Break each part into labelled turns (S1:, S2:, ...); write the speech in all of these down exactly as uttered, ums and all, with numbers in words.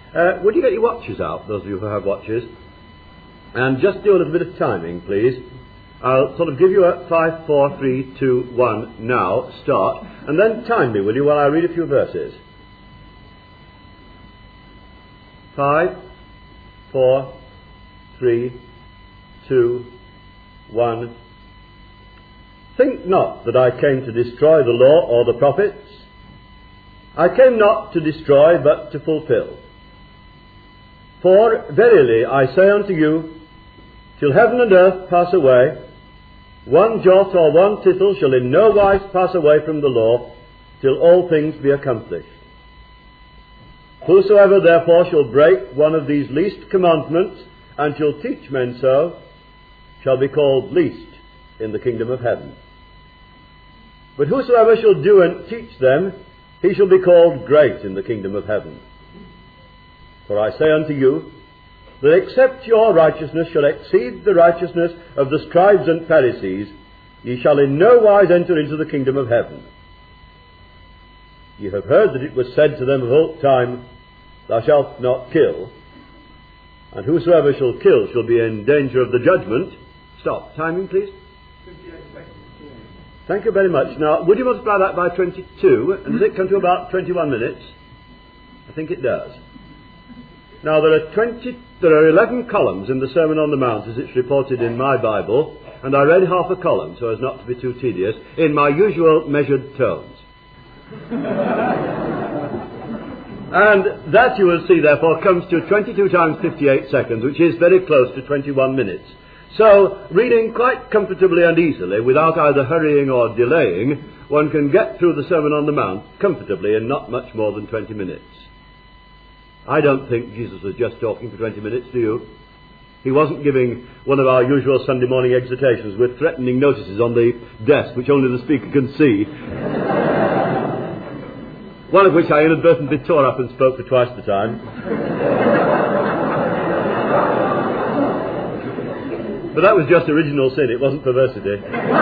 S1: Uh, would you get your watches out, those of you who have watches? And just do a little bit of timing, please. I'll sort of give you a five, four, three, two, one now, start, and then time me, will you, while I read a few verses. Five, four, three, two, one. Think not that I came to destroy the law or the prophets. I came not to destroy, but to fulfill. For verily I say unto you, till heaven and earth pass away, one jot or one tittle shall in no wise pass away from the law, till all things be accomplished. Whosoever therefore shall break one of these least commandments, and shall teach men so, shall be called least in the kingdom of heaven. But whosoever shall do and teach them, he shall be called great in the kingdom of heaven. For I say unto you, that except your righteousness shall exceed the righteousness of the scribes and Pharisees, ye shall in no wise enter into the kingdom of heaven. Ye have heard that it was said to them of old time, Thou shalt not kill, and whosoever shall kill shall be in danger of the judgment. Stop. Timing, please. Thank you very much. Now, would you multiply that by twenty-two, and does it come to about twenty-one minutes? I think it does. Now, there are twenty, there are eleven columns in the Sermon on the Mount as it's reported in my Bible, and I read half a column so as not to be too tedious, in my usual measured tones. And that, you will see, therefore, comes to twenty-two times fifty-eight seconds, which is very close to twenty-one minutes. So, reading quite comfortably and easily, without either hurrying or delaying, one can get through the Sermon on the Mount comfortably in not much more than twenty minutes. I don't think Jesus was just talking for twenty minutes, do you? He wasn't giving one of our usual Sunday morning exhortations with threatening notices on the desk which only the speaker can see. One of which I inadvertently tore up and spoke for twice the time. But that was just original sin, it wasn't perversity.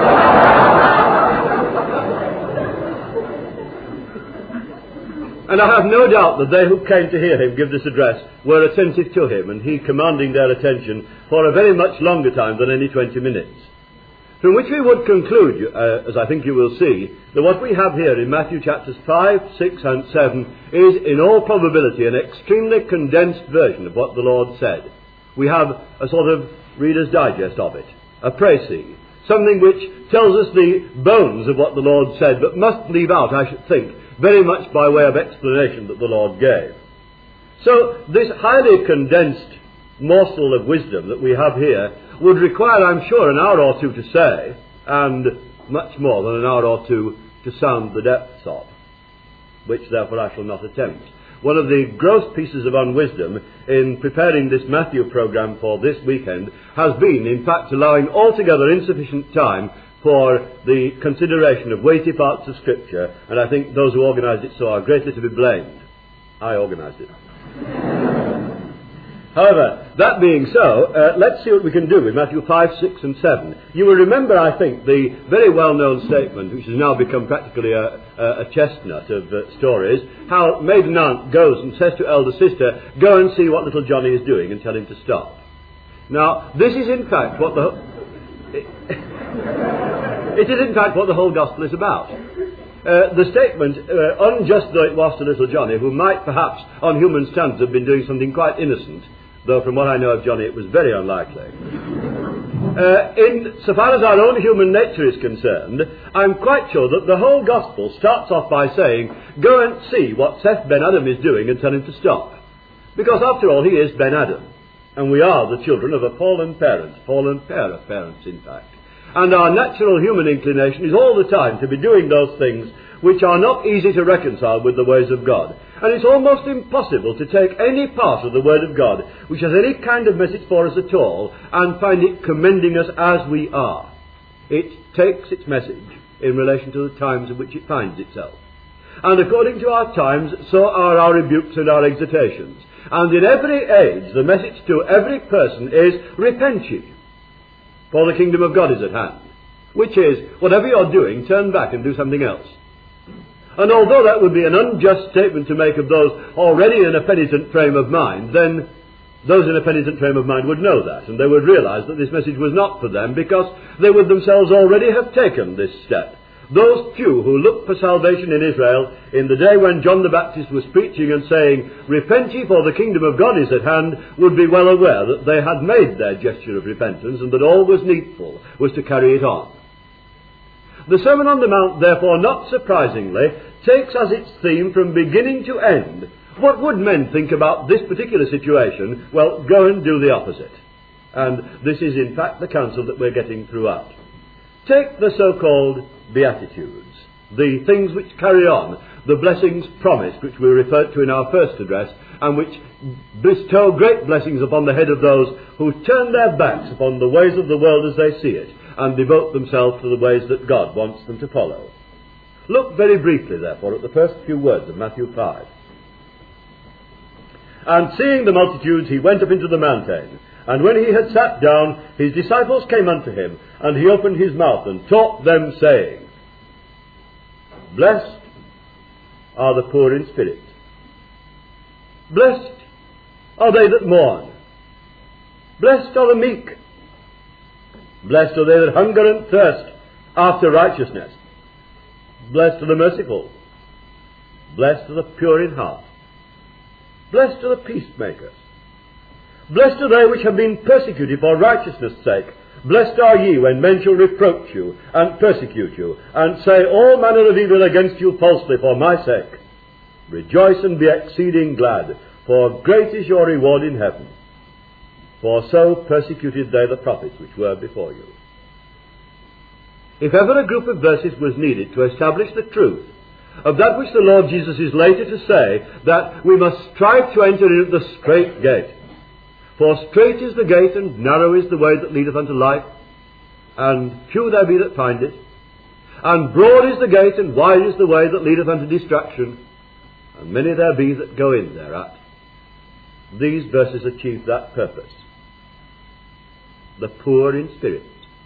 S1: And I have no doubt that they who came to hear him give this address were attentive to him, and he commanding their attention for a very much longer time than any twenty minutes. From which we would conclude, uh, as I think you will see, that what we have here in Matthew chapters five, six and seven is in all probability an extremely condensed version of what the Lord said. We have a sort of Reader's Digest of it, a précis, something which tells us the bones of what the Lord said, but must leave out, I should think, very much by way of explanation that the Lord gave. So this highly condensed morsel of wisdom that we have here would require, I'm sure, an hour or two to say, and much more than an hour or two to sound the depths of, which therefore I shall not attempt. One of the gross pieces of unwisdom in preparing this Matthew programme for this weekend has been, in fact, allowing altogether insufficient time for the consideration of weighty parts of Scripture, and I think those who organised it so are greatly to be blamed. I organised it. However, that being so, uh, let's see what we can do with Matthew five, six and seven. You will remember, I think, the very well-known statement, which has now become practically a, a, a chestnut of uh, stories, how maiden aunt goes and says to elder sister, go and see what little Johnny is doing and tell him to stop. Now, this is in fact what the... It is in fact what the whole gospel is about. Uh, the statement, uh, unjust though it was to little Johnny, who might perhaps on human standards have been doing something quite innocent, though from what I know of Johnny it was very unlikely. Uh, in so far as our own human nature is concerned, I'm quite sure that the whole gospel starts off by saying, go and see what Seth Ben Adam is doing and tell him to stop. Because after all, he is Ben Adam, and we are the children of a fallen parent, fallen pair of parents in fact. And our natural human inclination is all the time to be doing those things which are not easy to reconcile with the ways of God. And it's almost impossible to take any part of the Word of God which has any kind of message for us at all and find it commending us as we are. It takes its message in relation to the times in which it finds itself. And according to our times, so are our rebukes and our exhortations. And in every age, the message to every person is, repent ye, for the kingdom of God is at hand. Which is, whatever you're doing, turn back and do something else. And although that would be an unjust statement to make of those already in a penitent frame of mind, then those in a penitent frame of mind would know that, and they would realize that this message was not for them, because they would themselves already have taken this step. Those few who looked for salvation in Israel in the day when John the Baptist was preaching and saying, "Repent ye, for the kingdom of God is at hand," would be well aware that they had made their gesture of repentance, and that all was needful was to carry it on. The Sermon on the Mount, therefore, not surprisingly, takes as its theme from beginning to end, what would men think about this particular situation? Well, go and do the opposite. And this is in fact the counsel that we're getting throughout. Take the so-called Beatitudes, the things which carry on, the blessings promised, which we referred to in our first address, and which bestow great blessings upon the head of those who turn their backs upon the ways of the world as they see it, and devote themselves to the ways that God wants them to follow. Look very briefly, therefore, at the first few words of Matthew five. "And seeing the multitudes, he went up into the mountain. And when he had sat down, his disciples came unto him, and he opened his mouth and taught them, saying, Blessed are the poor in spirit. Blessed are they that mourn. Blessed are the meek. Blessed are they that hunger and thirst after righteousness. Blessed are the merciful. Blessed are the pure in heart. Blessed are the peacemakers. Blessed are they which have been persecuted for righteousness' sake. Blessed are ye when men shall reproach you, and persecute you, and say all manner of evil against you falsely for my sake. Rejoice and be exceeding glad, for great is your reward in heaven. For so persecuted they the prophets which were before you." If ever a group of verses was needed to establish the truth of that which the Lord Jesus is later to say, that we must strive to enter in at the strait gate. For strait is the gate, and narrow is the way that leadeth unto life, and few there be that find it. And broad is the gate, and wide is the way that leadeth unto destruction, and many there be that go in thereat. These verses achieve that purpose. The poor in spirit.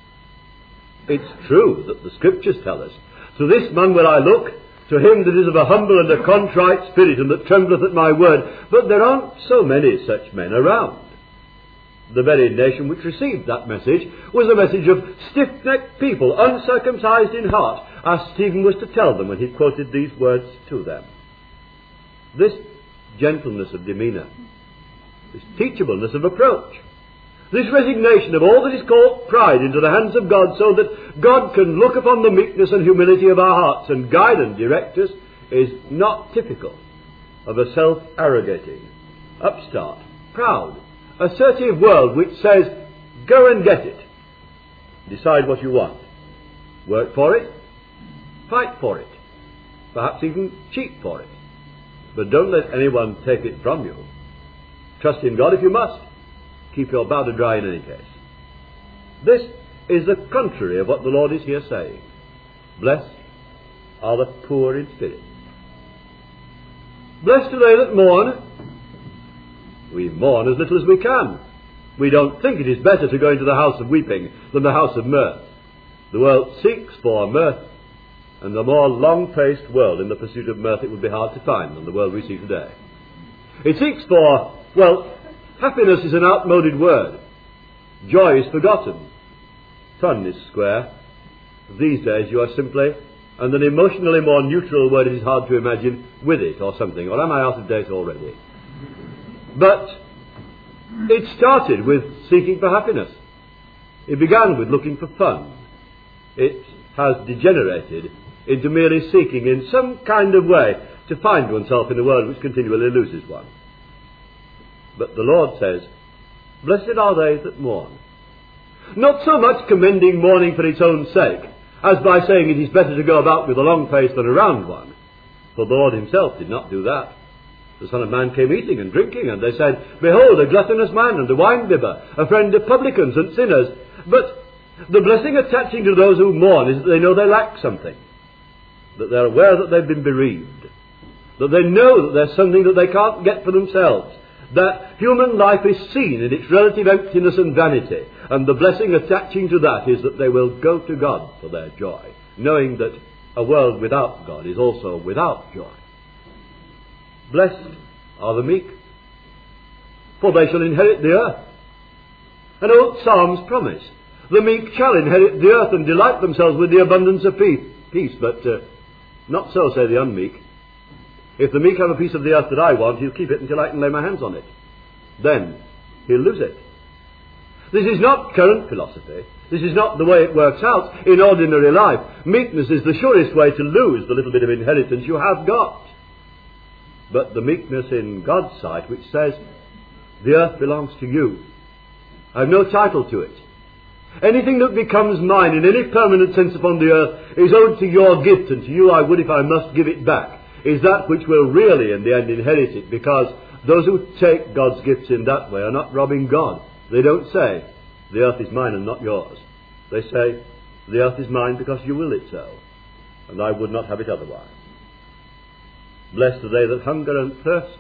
S1: It's true that the Scriptures tell us, "To this man will I look, to him that is of a humble and a contrite spirit, and that trembleth at my word." But there aren't so many such men around. The very nation which received that message was a message of stiff-necked people, uncircumcised in heart, as Stephen was to tell them when he quoted these words to them. This gentleness of demeanour, this teachableness of approach, this resignation of all that is called pride into the hands of God, so that God can look upon the meekness and humility of our hearts and guide and direct us, is not typical of a self-arrogating, upstart, proud, assertive world which says, "Go and get it. Decide what you want. Work for it. Fight for it. Perhaps even cheat for it. But don't let anyone take it from you. Trust in God if you must. Keep your powder dry in any case." This is the contrary of what the Lord is here saying. Blessed are the poor in spirit. Blessed are they that mourn. We mourn as little as we can. We don't think it is better to go into the house of weeping than the house of mirth. The world seeks for mirth, and the more long-faced world in the pursuit of mirth it would be hard to find than the world we see today. It seeks for, well, happiness is an outmoded word. Joy is forgotten. Fun is square. These days you are simply, and an emotionally more neutral word it is hard to imagine, with it or something. Or am I out of date already? But it started with seeking for happiness. It began with looking for fun. It has degenerated into merely seeking in some kind of way to find oneself in a world which continually loses one. But the Lord says, "Blessed are they that mourn." Not so much commending mourning for its own sake, as by saying it is better to go about with a long face than a round one. For the Lord himself did not do that. The Son of Man came eating and drinking, and they said, "Behold, a gluttonous man and a wine-bibber, a friend of publicans and sinners." But the blessing attaching to those who mourn is that they know they lack something, that they're aware that they've been bereaved, that they know that there's something that they can't get for themselves, that human life is seen in its relative emptiness and vanity, and the blessing attaching to that is that they will go to God for their joy, knowing that a world without God is also without joy. Blessed are the meek, for they shall inherit the earth. And old Psalms promise, the meek shall inherit the earth and delight themselves with the abundance of peace. Peace, but uh, not so, say the unmeek. If the meek have a piece of the earth that I want, he'll keep it until I can lay my hands on it. Then he'll lose it. This is not current philosophy. This is not the way it works out in ordinary life. Meekness is the surest way to lose the little bit of inheritance you have got. But the meekness in God's sight, which says, the earth belongs to you. I have no title to it. Anything that becomes mine in any permanent sense upon the earth is owed to your gift, and to you I would, if I must, give it back, is that which will really in the end inherit it, because those who take God's gifts in that way are not robbing God. They don't say, the earth is mine and not yours. They say, the earth is mine because you will it so, and I would not have it otherwise. Blessed are they that hunger and thirst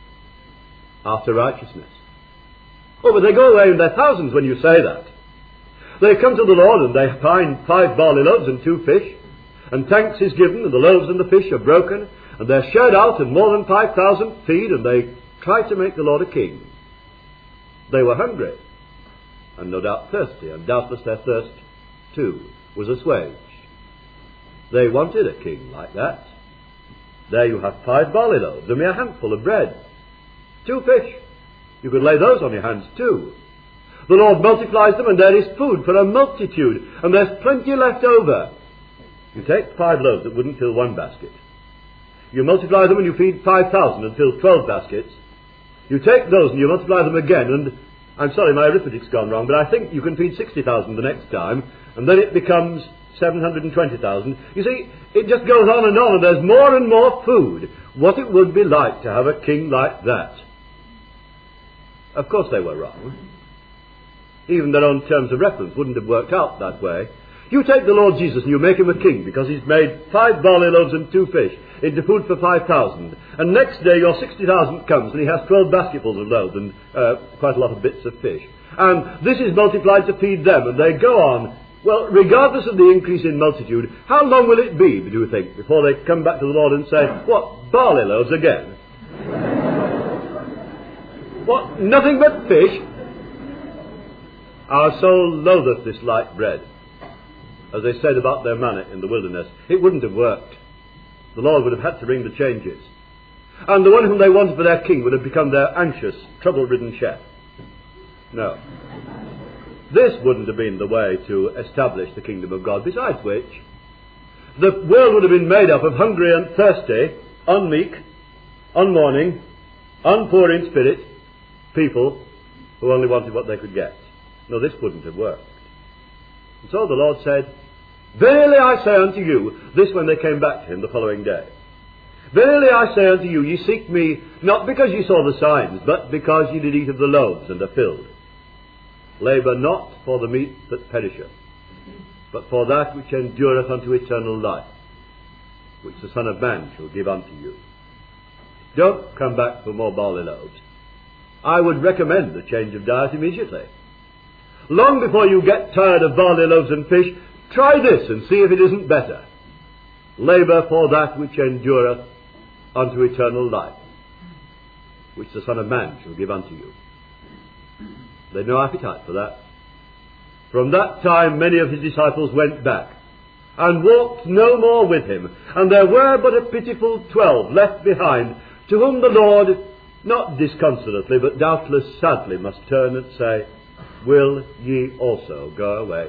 S1: after righteousness. Oh, but they go away in their thousands when you say that. They come to the Lord and they find five barley loaves and two fish, and thanks is given, and the loaves and the fish are broken, and they're shared out, and more than five thousand feed, and they try to make the Lord a king. They were hungry, and no doubt thirsty, and doubtless their thirst, too, was assuaged. They wanted a king like that. There you have five barley loaves, a mere handful of bread. Two fish. You could lay those on your hands, too. The Lord multiplies them, and there is food for a multitude, and there's plenty left over. You take five loaves that wouldn't fill one basket. You multiply them and you feed five thousand and fill twelve baskets. You take those and you multiply them again, and I'm sorry, my arithmetic's gone wrong, but I think you can feed sixty thousand the next time, and then it becomes seven hundred twenty thousand. You see, it just goes on and on, and there's more and more food. What it would be like to have a king like that. Of course they were wrong. Even their own terms of reference wouldn't have worked out that way. You take the Lord Jesus and you make him a king because he's made five barley loaves and two fish into food for five thousand. And next day your sixty thousand comes and he has twelve basketfuls of loaves and uh, quite a lot of bits of fish. And this is multiplied to feed them, and they go on. Well, regardless of the increase in multitude, how long will it be, do you think, before they come back to the Lord and say, what, barley loaves again? What, nothing but fish? Our soul loatheth this light bread. As they said about their manna in the wilderness, it wouldn't have worked. The Lord would have had to bring the changes. And the one whom they wanted for their king would have become their anxious, trouble-ridden chef. No. This wouldn't have been the way to establish the kingdom of God. Besides which, the world would have been made up of hungry and thirsty, unmeek, unmourning, unpoor in spirit people who only wanted what they could get. No, this wouldn't have worked. And so the Lord said, verily I say unto you, this when they came back to him the following day, verily I say unto you, ye seek me not because ye saw the signs, but because ye did eat of the loaves and are filled. Labour not for the meat that perisheth, but for that which endureth unto eternal life, which the Son of Man shall give unto you. Don't come back for more barley loaves. I would recommend a change of diet immediately. Long before you get tired of barley loaves and fish, try this and see if it isn't better. Labour for that which endureth unto eternal life, which the Son of Man shall give unto you. They had no appetite for that. From that time many of his disciples went back, and walked no more with him, and there were but a pitiful twelve left behind, to whom the Lord, not disconsolately, but doubtless sadly, must turn and say, will ye also go away?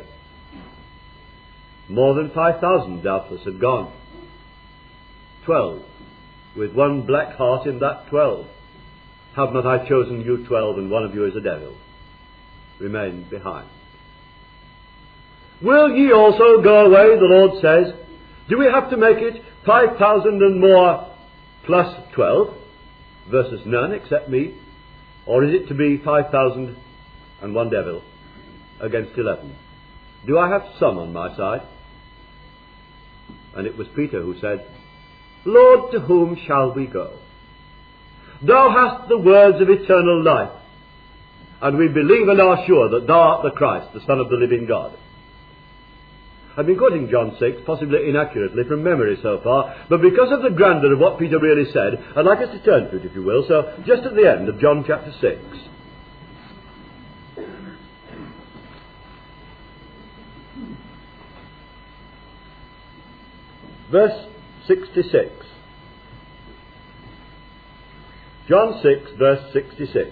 S1: More than five thousand doubtless had gone. Twelve, with one black heart in that twelve. Have not I chosen you twelve, and one of you is a devil? Remain behind. Will ye also go away, the Lord says. Do we have to make it five thousand and more plus twelve, versus none except me? Or is it to be five thousand and one devil against eleven? Do I have some on my side? And it was Peter who said, Lord, to whom shall we go? Thou hast the words of eternal life, and we believe and are sure that thou art the Christ, the Son of the living God. I've been quoting John six, possibly inaccurately from memory so far, but because of the grandeur of what Peter really said, I'd like us to turn to it, if you will. So, just at the end of John chapter six. Verse sixty-six. John six, verse sixty-six.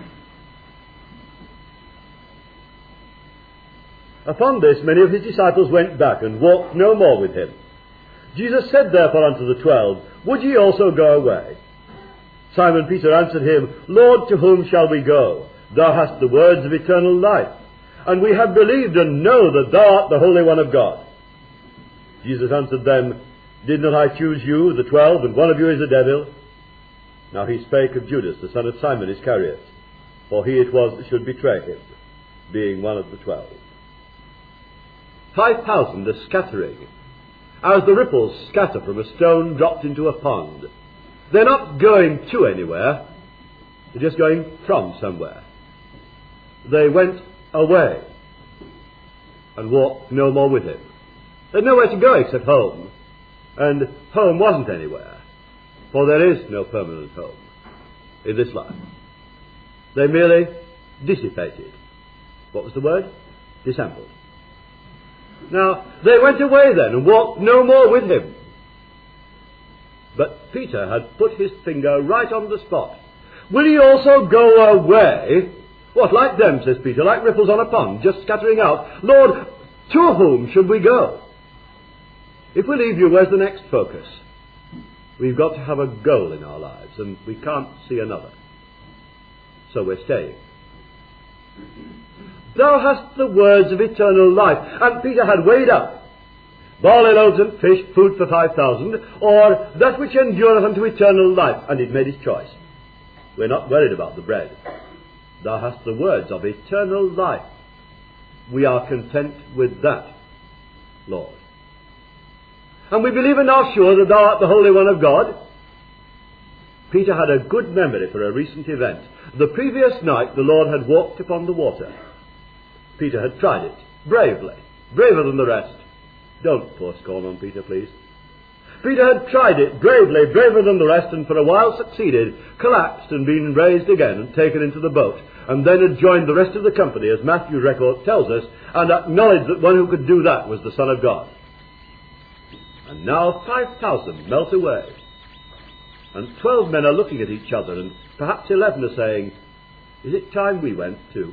S1: Upon this many of his disciples went back and walked no more with him. Jesus said therefore unto the twelve, Would ye also go away? Simon Peter answered him, Lord, to whom shall we go? Thou hast the words of eternal life, and we have believed and know that thou art the Holy One of God. Jesus answered them, Did not I choose you, the twelve, and one of you is a devil? Now he spake of Judas, the son of Simon Iscariot, for he it was that should betray him, being one of the twelve. Five thousand are scattering, as the ripples scatter from a stone dropped into a pond. They're not going to anywhere, they're just going from somewhere. They went away and walked no more with him. They had nowhere to go except home, and home wasn't anywhere, for there is no permanent home in this life. They merely dissipated. What was the word? Dissembled. Now, they went away then and walked no more with him. But Peter had put his finger right on the spot. Will ye also go away? What, like them, says Peter, like ripples on a pond, just scattering out? Lord, to whom should we go? If we leave you, where's the next focus? We've got to have a goal in our lives, and we can't see another. So we're staying. Thou hast the words of eternal life. And Peter had weighed up barley loaves and fish, food for five thousand, or that which endureth unto eternal life, and he'd made his choice. We're not worried about the bread. Thou hast the words of eternal life. We are content with that, Lord. And we believe and are sure that thou art the Holy One of God. Peter had a good memory for a recent event. The previous night the Lord had walked upon the water. Peter had tried it, bravely, braver than the rest. Don't pour scorn on Peter, please. Peter had tried it, bravely, braver than the rest, and for a while succeeded, collapsed and been raised again and taken into the boat, and then had joined the rest of the company, as Matthew's record tells us, and acknowledged that one who could do that was the Son of God. And now five thousand melt away, and twelve men are looking at each other, and perhaps eleven are saying, Is it time we went too?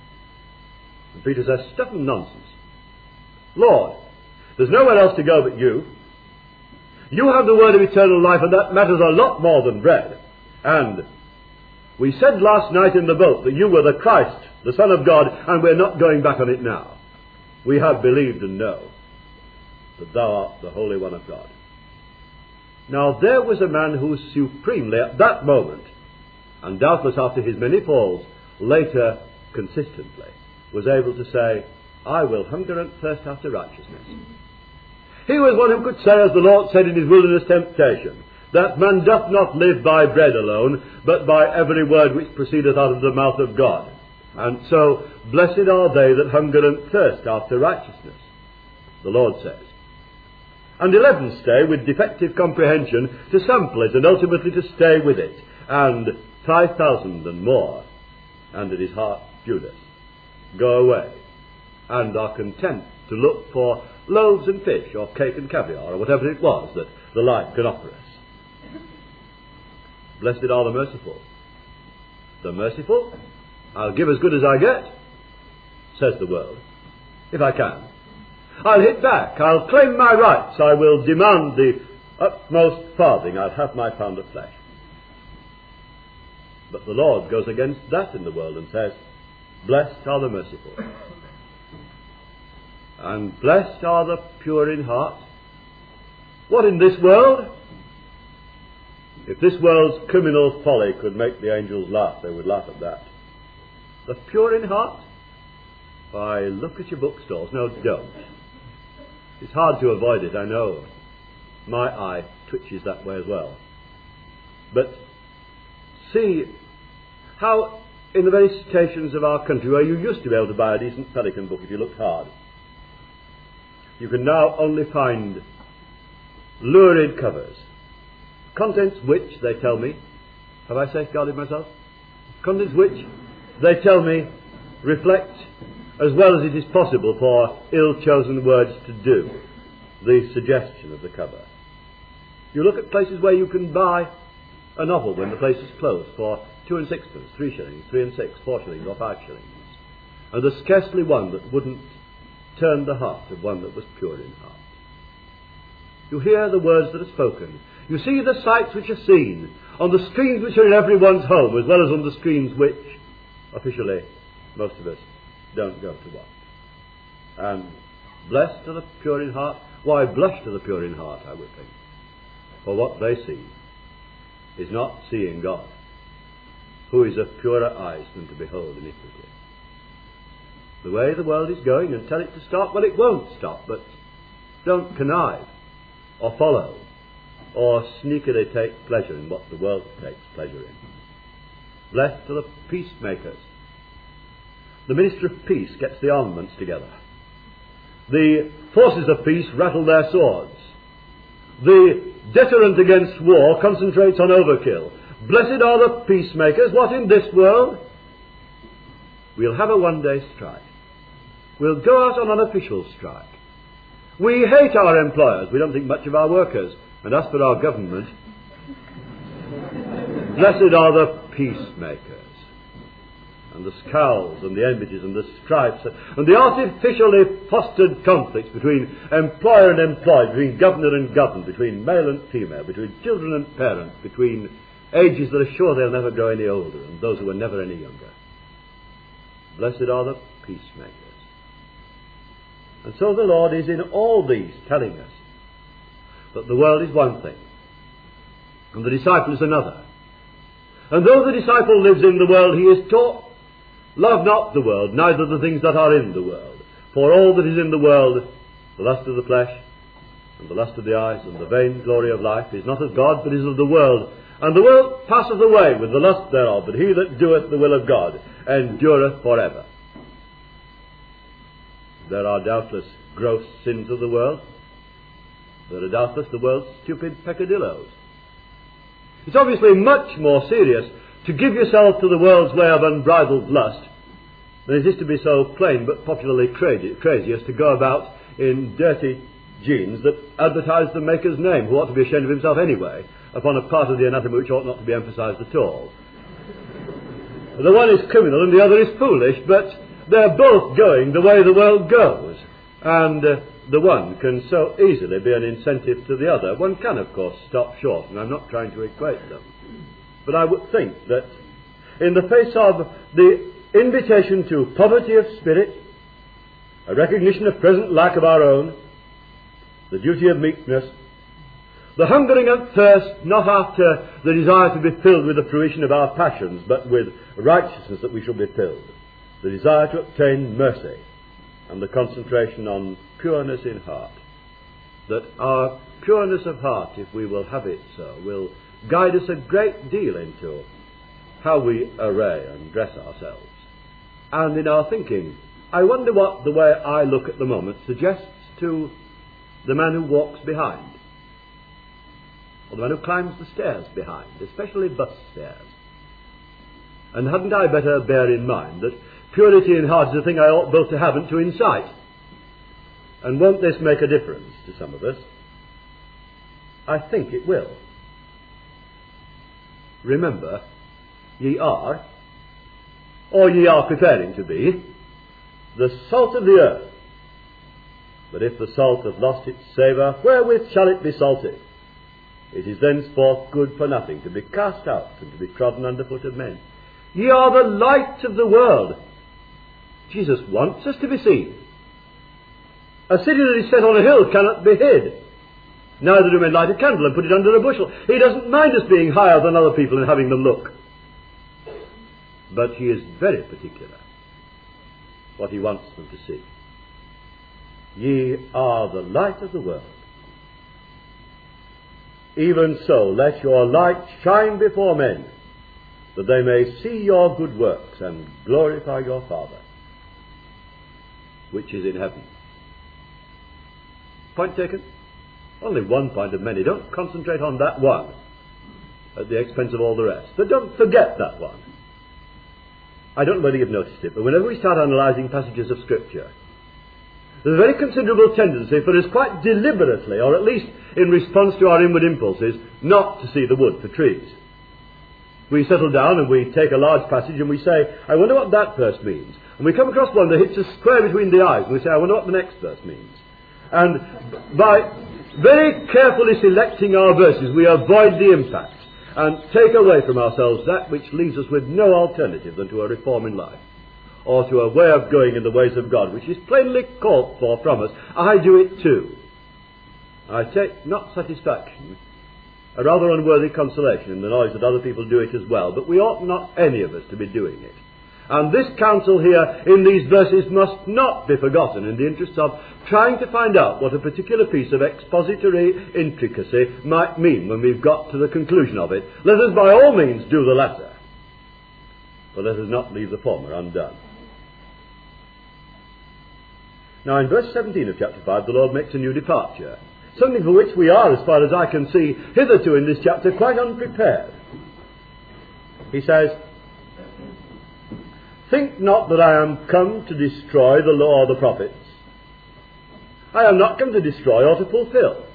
S1: And Peter says, Stuff and nonsense. Lord, there's nowhere else to go but you. You have the word of eternal life, and that matters a lot more than bread. And we said last night in the boat that you were the Christ, the Son of God, and we're not going back on it now. We have believed and know that thou art the Holy One of God. Now there was a man who supremely at that moment, and doubtless after his many falls, later consistently, was able to say, I will hunger and thirst after righteousness. He was one who could say, as the Lord said in his wilderness temptation, that man doth not live by bread alone, but by every word which proceedeth out of the mouth of God. And so, blessed are they that hunger and thirst after righteousness, the Lord says. And eleven stay with defective comprehension to sample it and ultimately to stay with it, and five thousand and more, and at his heart Judas, go away, and are content to look for loaves and fish, or cake and caviar, or whatever it was that the life can offer us. Blessed are the merciful. The merciful? I'll give as good as I get, says the world, if I can. I'll hit back, I'll claim my rights, I will demand the utmost farthing, I'll have my pound of flesh. But the Lord goes against that in the world and says, Blessed are the merciful, and blessed are the pure in heart. What in this world? If this world's criminal folly could make the angels laugh, they would laugh at that. The pure in heart? Why, look at your bookstores. No, don't. It's hard to avoid it, I know. My eye twitches that way as well. But see how in the very stations of our country where you used to be able to buy a decent Pelican book if you looked hard, you can now only find lurid covers, contents which, they tell me, have I safeguarded myself? Contents which, they tell me, reflect, as well as it is possible for ill-chosen words to do, the suggestion of the cover. You look at places where you can buy a novel when the place is closed for two and sixpence, three shillings, three and six, four shillings, or five shillings, and there's scarcely one that wouldn't turn the heart of one that was pure in heart. You hear the words that are spoken. You see the sights which are seen on the screens which are in everyone's home, as well as on the screens which, officially, most of us don't go to watch. And blessed are the pure in heart. Why, blush to the pure in heart, I would think. For what they see is not seeing God, who is of purer eyes than to behold iniquity. The way the world is going, and tell it to stop, well, it won't stop, but don't connive or follow or sneakily take pleasure in what the world takes pleasure in. Blessed are the peacemakers. The minister of peace gets the armaments together. The forces of peace rattle their swords. The deterrent against war concentrates on overkill. Blessed are the peacemakers. What, in this world? We'll have a one-day strike. We'll go out on an official strike. We hate our employers. We don't think much of our workers. And as for our government, blessed are the peacemakers. And the scowls and the enmities and the stripes and the artificially fostered conflicts between employer and employed, between governor and governed, between male and female, between children and parents, between ages that are sure they'll never grow any older and those who are never any younger. Blessed are the peacemakers. And so the Lord is in all these telling us that the world is one thing and the disciple is another. And though the disciple lives in the world, he is taught, love not the world, neither the things that are in the world. For all that is in the world, the lust of the flesh, and the lust of the eyes, and the vain glory of life, is not of God, but is of the world. And the world passeth away with the lust thereof, but he that doeth the will of God endureth forever. There are doubtless gross sins of the world. There are doubtless the world's stupid peccadilloes. It's obviously much more serious to give yourself to the world's way of unbridled lust than it is to be so plain but popularly crazy, crazy as to go about in dirty jeans that advertise the maker's name, who ought to be ashamed of himself anyway, upon a part of the anatomy which ought not to be emphasized at all. The one is criminal and the other is foolish, but they're both going the way the world goes, and uh, the one can so easily be an incentive to the other. One can, of course, stop short, and I'm not trying to equate them. But I would think that in the face of the invitation to poverty of spirit, a recognition of present lack of our own, the duty of meekness, the hungering and thirst not after the desire to be filled with the fruition of our passions, but with righteousness that we shall be filled, the desire to obtain mercy, and the concentration on pureness in heart, that our pureness of heart, if we will have it so, will guide us a great deal into how we array and dress ourselves. And in our thinking, I wonder what the way I look at the moment suggests to the man who walks behind, or the man who climbs the stairs behind, especially bus stairs. And hadn't I better bear in mind that purity in heart is a thing I ought both to have and to incite? And won't this make a difference to some of us? I think it will. Remember, ye are, or ye are preparing to be, the salt of the earth. But if the salt have lost its savour, wherewith shall it be salted? It is thenceforth good for nothing, to be cast out and to be trodden under foot of men. Ye are the light of the world. Jesus wants us to be seen. A city that is set on a hill cannot be hid. Neither do men light a candle and put it under a bushel. He doesn't mind us being higher than other people and having them look. But he is very particular what he wants them to see. Ye are the light of the world. Even so, let your light shine before men, that they may see your good works and glorify your Father, which is in heaven. Point taken? Only one point of many. Don't concentrate on that one at the expense of all the rest. But don't forget that one. I don't know whether you've noticed it, but whenever we start analysing passages of Scripture, there's a very considerable tendency for us quite deliberately, or at least in response to our inward impulses, not to see the wood for trees. We settle down and we take a large passage and we say, I wonder what that verse means. And we come across one that hits us square between the eyes and we say, I wonder what the next verse means. And by very carefully selecting our verses, we avoid the impact and take away from ourselves that which leaves us with no alternative than to a reform in life, or to a way of going in the ways of God, which is plainly called for from us. I do it too. I take not satisfaction, a rather unworthy consolation in the knowledge that other people do it as well, but we ought not any of us to be doing it. And this counsel here in these verses must not be forgotten in the interest of trying to find out what a particular piece of expository intricacy might mean when we've got to the conclusion of it. Let us by all means do the latter, but let us not leave the former undone. Now in verse seventeen of chapter five, the Lord makes a new departure, something for which we are, as far as I can see, hitherto in this chapter quite unprepared. He says, think not that I am come to destroy the law or the prophets. I am not come to destroy or to fulfill.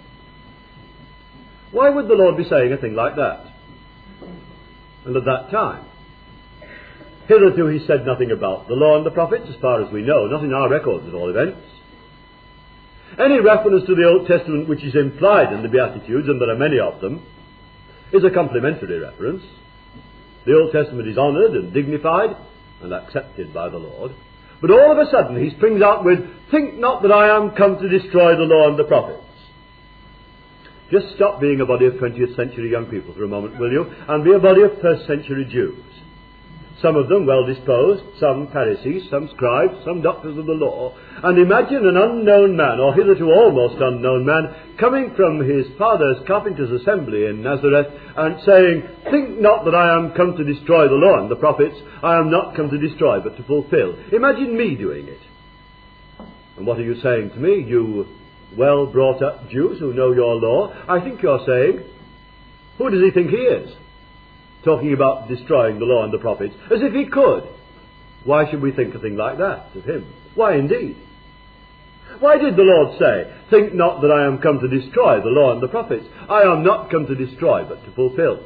S1: Why would the Lord be saying a thing like that? And at that time? Hitherto he said nothing about the law and the prophets, as far as we know, not in our records at all events. Any reference to the Old Testament which is implied in the Beatitudes, and there are many of them, is a complimentary reference. The Old Testament is honoured and dignified and accepted by the Lord. But all of a sudden he springs out with, think not that I am come to destroy the law and the prophets. Just stop being a body of twentieth century young people for a moment, will you, and be a body of first century Jews. Some of them well disposed, some Pharisees, some scribes, some doctors of the law, and imagine an unknown man, or hitherto almost unknown man, coming from his father's carpenter's assembly in Nazareth and saying, think not that I am come to destroy the law and the prophets. I am not come to destroy but to fulfill. Imagine me doing it. And what are you saying to me, you well brought up Jews who know your law? I think you're saying, who does he think he is, talking about destroying the law and the prophets, as if he could? Why should we think a thing like that of him? Why indeed? Why did the Lord say, think not that I am come to destroy the law and the prophets? I am not come to destroy but to fulfill.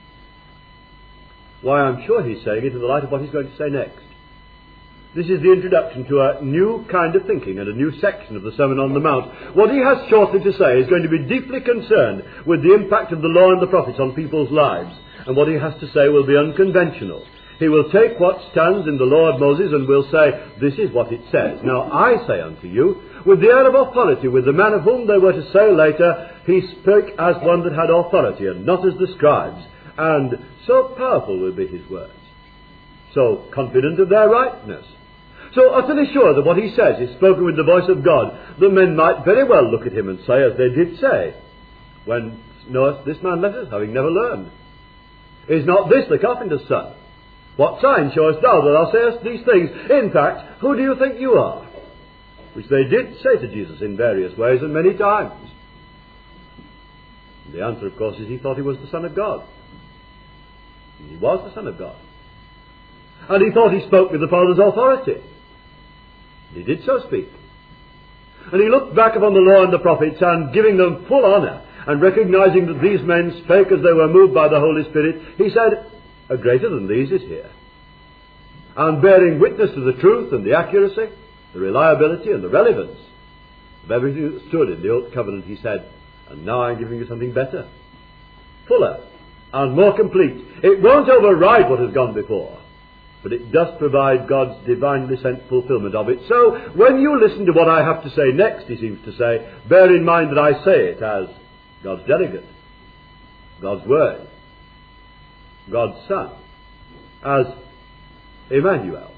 S1: Why, I'm sure he's saying it in the light of what he's going to say next. This is the introduction to a new kind of thinking and a new section of the Sermon on the Mount. What he has shortly to say is going to be deeply concerned with the impact of the law and the prophets on people's lives. And what he has to say will be unconventional. He will take what stands in the law of Moses and will say, this is what it says. Now I say unto you, with the air of authority, with the man of whom they were to say later, he spoke as one that had authority and not as the scribes. And so powerful will be his words, so confident of their rightness, so utterly sure that what he says is spoken with the voice of God, that men might very well look at him and say, as they did say, when knowest this man letters, having never learned? Is not this the carpenter's son? What sign showest thou that thou sayest these things? In fact, who do you think you are? Which they did say to Jesus in various ways and many times. And the answer, of course, is he thought he was the Son of God. And he was the Son of God. And he thought he spoke with the Father's authority. And he did so speak. And he looked back upon the law and the prophets, and giving them full honour, and recognizing that these men spake as they were moved by the Holy Spirit, he said, a greater than these is here. And bearing witness to the truth and the accuracy, the reliability and the relevance of everything that stood in the Old Covenant, he said, and now I'm giving you something better, fuller and more complete. It won't override what has gone before, but it does provide God's divinely sent fulfillment of it. So when you listen to what I have to say next, he seems to say, bear in mind that I say it as God's delegate, God's Word, God's Son, as Emmanuel.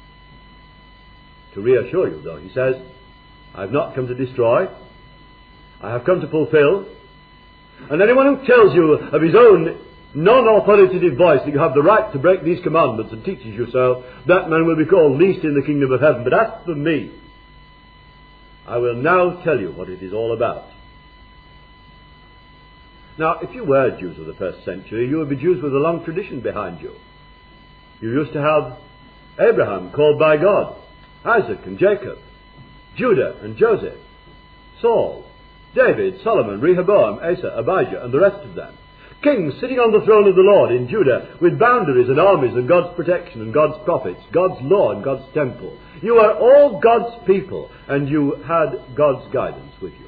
S1: To reassure you, though, he says, I have not come to destroy, I have come to fulfill. And anyone who tells you of his own non-authoritative voice that you have the right to break these commandments and teaches you so, that man will be called least in the kingdom of heaven. But as for me, I will now tell you what it is all about. Now, if you were Jews of the first century, you would be Jews with a long tradition behind you. You used to have Abraham called by God, Isaac and Jacob, Judah and Joseph, Saul, David, Solomon, Rehoboam, Asa, Abijah, and the rest of them. Kings sitting on the throne of the Lord in Judah with boundaries and armies and God's protection and God's prophets, God's law and God's temple. You are all God's people, and you had God's guidance with you.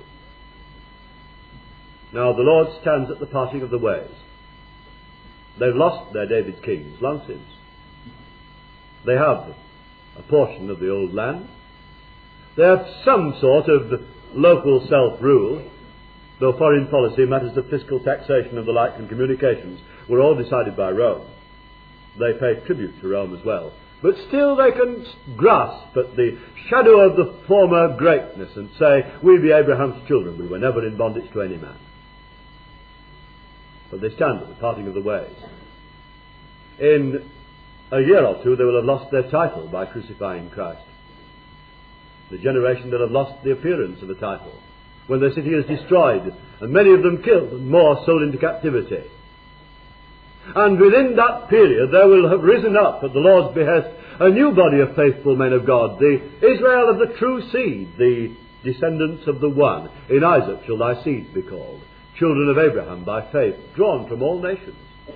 S1: Now the Lord stands at the parting of the ways. They've lost their David's kings long since. They have a portion of the old land. They have some sort of local self-rule, though foreign policy, matters of fiscal taxation and the like, and communications were all decided by Rome. They pay tribute to Rome as well. But still they can grasp at the shadow of the former greatness and say, we be Abraham's children, we were never in bondage to any man. But they stand at the parting of the ways. In a year or two they will have lost their title by crucifying Christ. The generation that have lost the appearance of a title, when their city is destroyed, and many of them killed, and more sold into captivity. And within that period there will have risen up, at the Lord's behest, a new body of faithful men of God, the Israel of the true seed, the descendants of the one. In Isaac shall thy seed be called, children of Abraham by faith, drawn from all nations.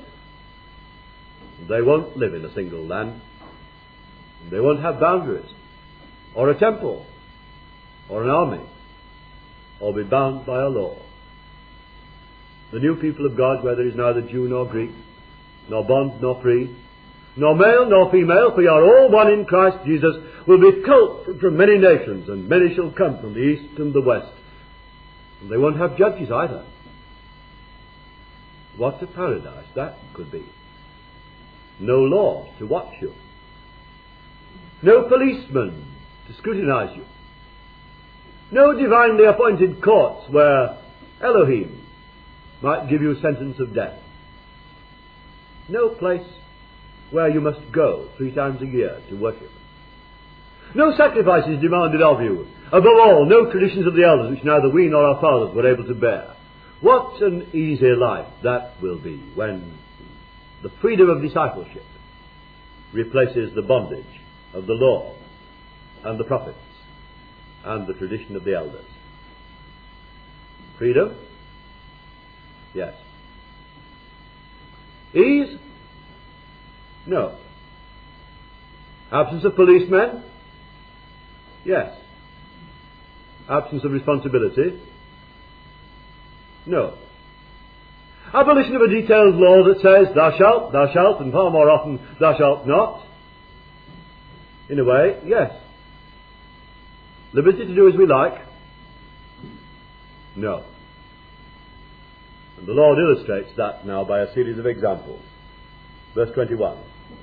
S1: They won't live in a single land. They won't have boundaries, or a temple, or an army, or be bound by a law. The new people of God, where there is neither Jew nor Greek, nor bond nor free, nor male nor female, for ye are all one in Christ Jesus, will be called from many nations, and many shall come from the east and the west. And they won't have judges either. What a paradise that could be. No law to watch you. No policeman to scrutinize you. No divinely appointed courts where Elohim might give you sentence of death. No place where you must go three times a year to worship. No sacrifices demanded of you. Above all, no traditions of the elders which neither we nor our fathers were able to bear. What an easy life that will be when the freedom of discipleship replaces the bondage of the law and the prophets and the tradition of the elders. Freedom? Yes. Ease? No. Absence of policemen? Yes. Absence of responsibility? No. Abolition of a detailed law that says thou shalt, thou shalt, and far more often thou shalt not? In a way, yes. Liberty to do as we like? No. And the Lord illustrates that now by a series of examples. Verse twenty-one.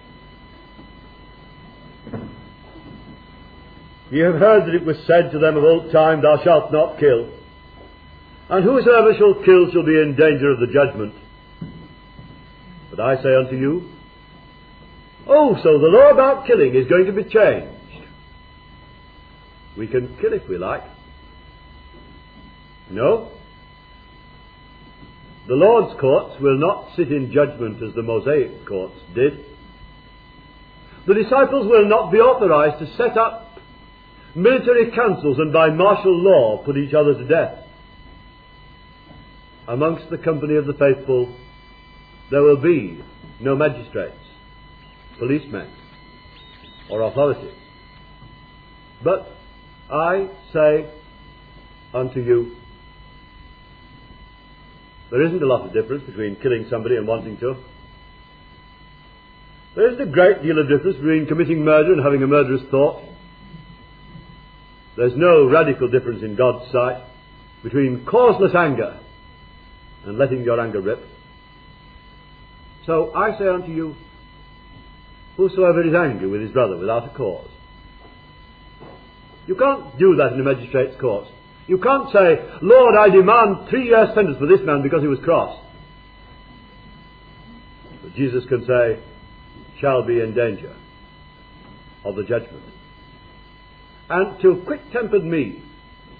S1: Ye have heard that it was said to them of old time, thou shalt not kill. And whosoever shall kill shall be in danger of the judgment. But I say unto you, oh, so the law about killing is going to be changed. We can kill if we like. No. The Lord's courts will not sit in judgment as the Mosaic courts did. The disciples will not be authorized to set up military councils and by martial law put each other to death. Amongst the company of the faithful there will be no magistrates, policemen, or authorities. But I say unto you, there isn't a lot of difference between killing somebody and wanting to. There isn't a great deal of difference between committing murder and having a murderous thought. There's no radical difference in God's sight between causeless anger and letting your anger rip. So I say unto you, whosoever is angry with his brother without a cause. You can't do that in a magistrate's court. You can't say, Lord, I demand three years sentence for this man because he was cross. But Jesus can say, shall be in danger of the judgment. And to quick-tempered me,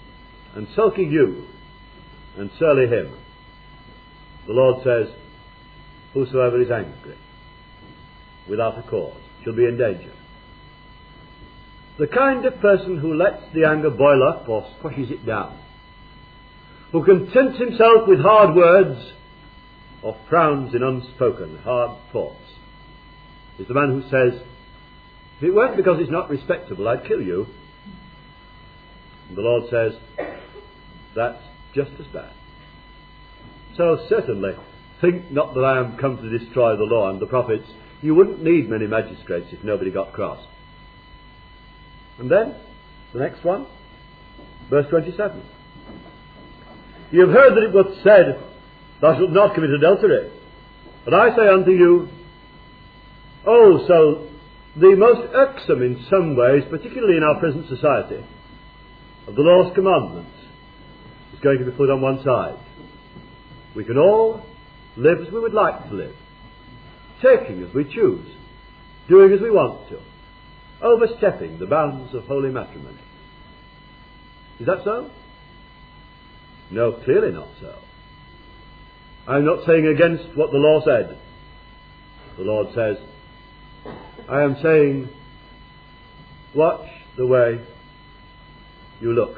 S1: and sulky you, and surly him. The Lord says, whosoever is angry without a cause shall be in danger. The kind of person who lets the anger boil up or squashes it down, who contents himself with hard words or frowns in unspoken hard thoughts, is the man who says, if it weren't because it's not respectable, I'd kill you. And the Lord says, that's just as bad. So certainly, think not that I am come to destroy the law and the prophets. You wouldn't need many magistrates if nobody got cross. And then, the next one, verse twenty-seven. You have heard that it was said, thou shalt not commit adultery. But I say unto you, oh, so the most irksome in some ways, particularly in our present society, of the law's commandments, is going to be put on one side. We can all live as we would like to live, taking as we choose, doing as we want to, overstepping the bounds of holy matrimony. Is that so? No, clearly not so. I'm not saying against what the law said. The Lord says, I am saying, watch the way you look.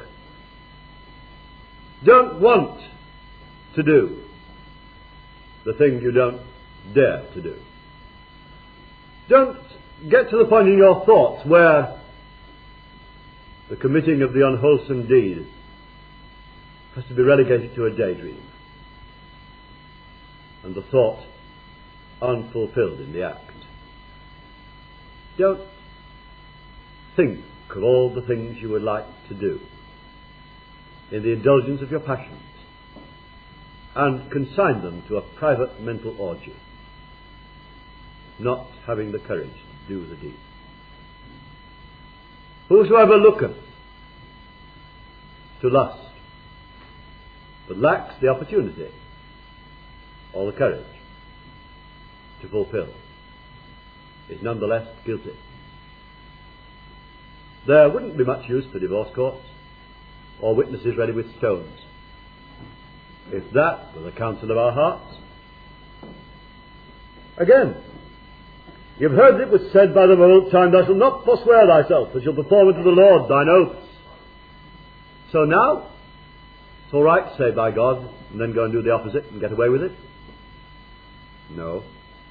S1: Don't want to do the thing you don't dare to do. Don't get to the point in your thoughts where the committing of the unwholesome deed has to be relegated to a daydream, and the thought unfulfilled in the act. Don't think of all the things you would like to do in the indulgence of your passions and consign them to a private mental orgy, not having the courage to do the deed. Whosoever looketh to lust but lacks the opportunity or the courage to fulfill is nonetheless guilty. There wouldn't be much use for divorce courts or witnesses ready with stones if that were the counsel of our hearts. Again, you've heard that it was said by them of old time, thou shalt not forswear thyself, but shalt perform unto the Lord thine oaths. So now, it's all right to say by God and then go and do the opposite and get away with it? No.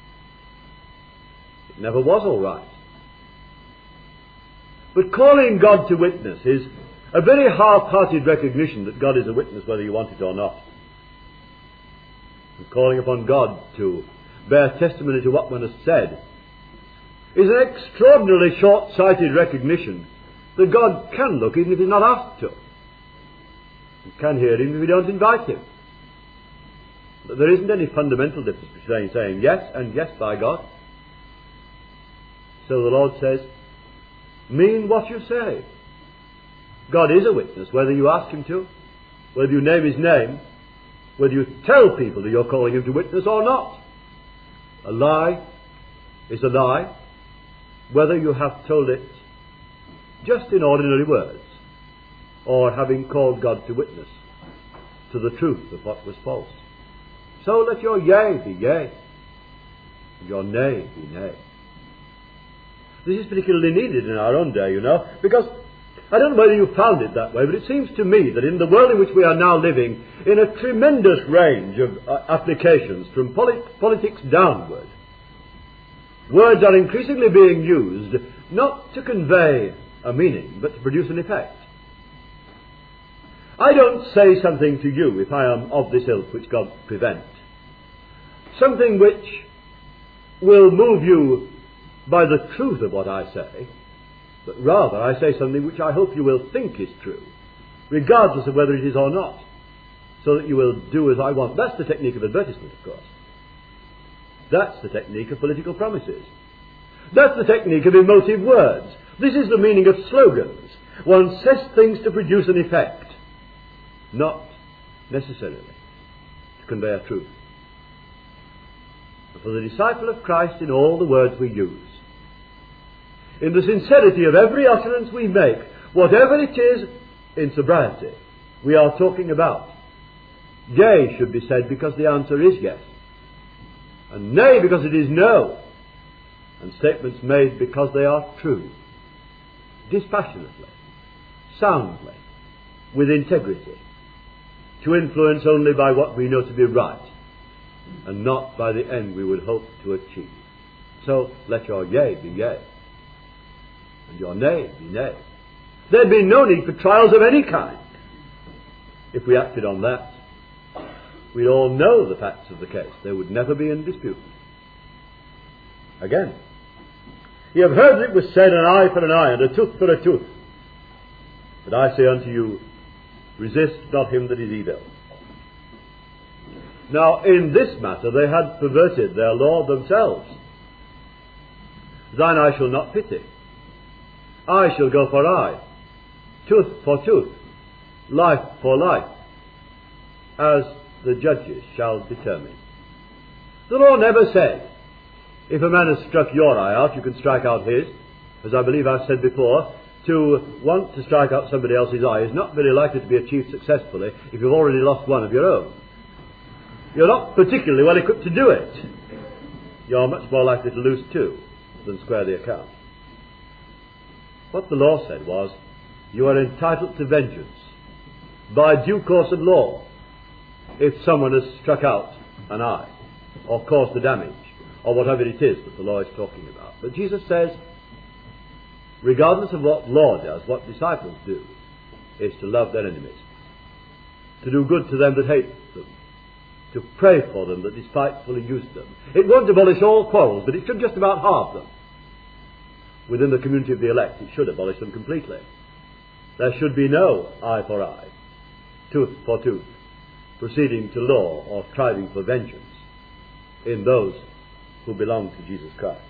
S1: It never was all right. But calling God to witness is a very half-hearted recognition that God is a witness whether you want it or not. And calling upon God to bear testimony to what one has said is an extraordinarily short-sighted recognition that God can look even if he's not asked to. You can hear him if you don't invite him. But there isn't any fundamental difference between saying yes and yes by God. So the Lord says, mean what you say. God is a witness, whether you ask him to, whether you name his name, whether you tell people that you're calling him to witness or not. A lie is a lie, whether you have told it just in ordinary words, or having called God to witness to the truth of what was false. So let your yea be yea, and your nay be nay. This is particularly needed in our own day, you know, because I don't know whether you found it that way, but it seems to me that in the world in which we are now living, in a tremendous range of uh, applications from polit- politics downward, words are increasingly being used not to convey a meaning, but to produce an effect. I don't say something to you if I am of this ilk which God prevent, something which will move you by the truth of what I say, but rather I say something which I hope you will think is true, regardless of whether it is or not, so that you will do as I want. That's the technique of advertisement, of course. That's the technique of political promises. That's the technique of emotive words. This is the meaning of slogans. One says things to produce an effect, not necessarily to convey a truth. And for the disciple of Christ, in all the words we use, in the sincerity of every utterance we make, whatever it is, in sobriety, we are talking about. Yea should be said because the answer is yes, and nay because it is no, and statements made because they are true, dispassionately, soundly, with integrity, to influence only by what we know to be right, and not by the end we would hope to achieve. So let your yea be yea, and your nay be nay. There'd be no need for trials of any kind if we acted on that. We'd all know the facts of the case. They would never be in dispute. Again, ye have heard that it was said, an eye for an eye, and a tooth for a tooth. But I say unto you, resist not him that is evil. Now, in this matter, they had perverted their law themselves. Thine eye shall not pity. Eye shall go for eye, tooth for tooth, life for life, as the judges shall determine. The law never said, if a man has struck your eye out, you can strike out his. As I believe I've said before, to want to strike out somebody else's eye is not very likely to be achieved successfully if you've already lost one of your own. You're not particularly well equipped to do it. You're much more likely to lose two than square the account. What the law said was, you are entitled to vengeance by due course of law if someone has struck out an eye or caused the damage or whatever it is that the law is talking about. But Jesus says, regardless of what law does, what disciples do is to love their enemies, to do good to them that hate them, to pray for them that despitefully use them. It won't abolish all quarrels, but it should just about halve them. Within the community of the elect, it should abolish them completely. There should be no eye for eye, tooth for tooth, proceeding to law or striving for vengeance in those who belong to Jesus Christ.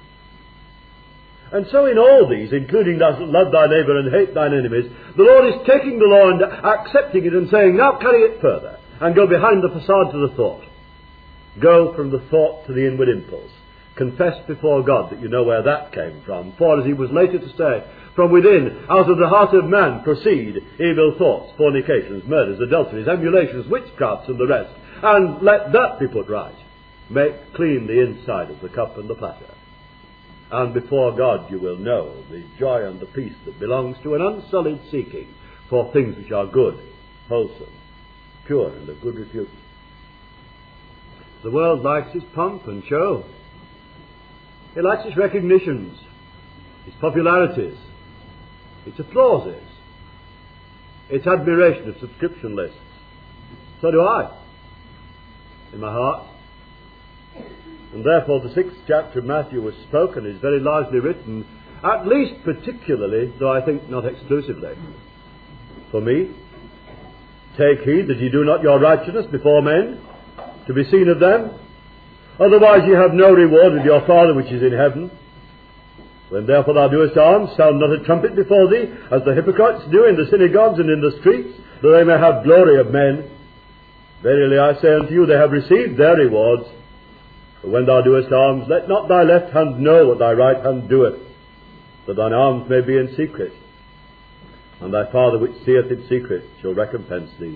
S1: And so in all these, including thus love thy neighbour and hate thine enemies, the Lord is taking the law and accepting it and saying, now carry it further and go behind the facade to the thought. Go from the thought to the inward impulse. Confess before God that you know where that came from. For, as he was later to say, from within, out of the heart of man proceed evil thoughts, fornications, murders, adulteries, emulations, witchcrafts, and the rest. And let that be put right. Make clean the inside of the cup and the platter. And before God you will know the joy and the peace that belongs to an unsullied seeking for things which are good, wholesome, pure, and of good repute. The world likes its pomp and show. It likes its recognitions, its popularities, its applauses, its admiration of subscription lists. So do I, in my heart. And therefore the sixth chapter of Matthew was spoken, is very largely written, at least particularly, though I think not exclusively, for me. Take heed that ye do not your righteousness before men, to be seen of them. Otherwise ye have no reward with your Father which is in heaven. When therefore thou doest alms, sound not a trumpet before thee, as the hypocrites do in the synagogues and in the streets, that they may have glory of men. Verily I say unto you, they have received their rewards. But when thou doest alms, let not thy left hand know what thy right hand doeth, that thine alms may be in secret. And thy Father which seeth in secret shall recompense thee.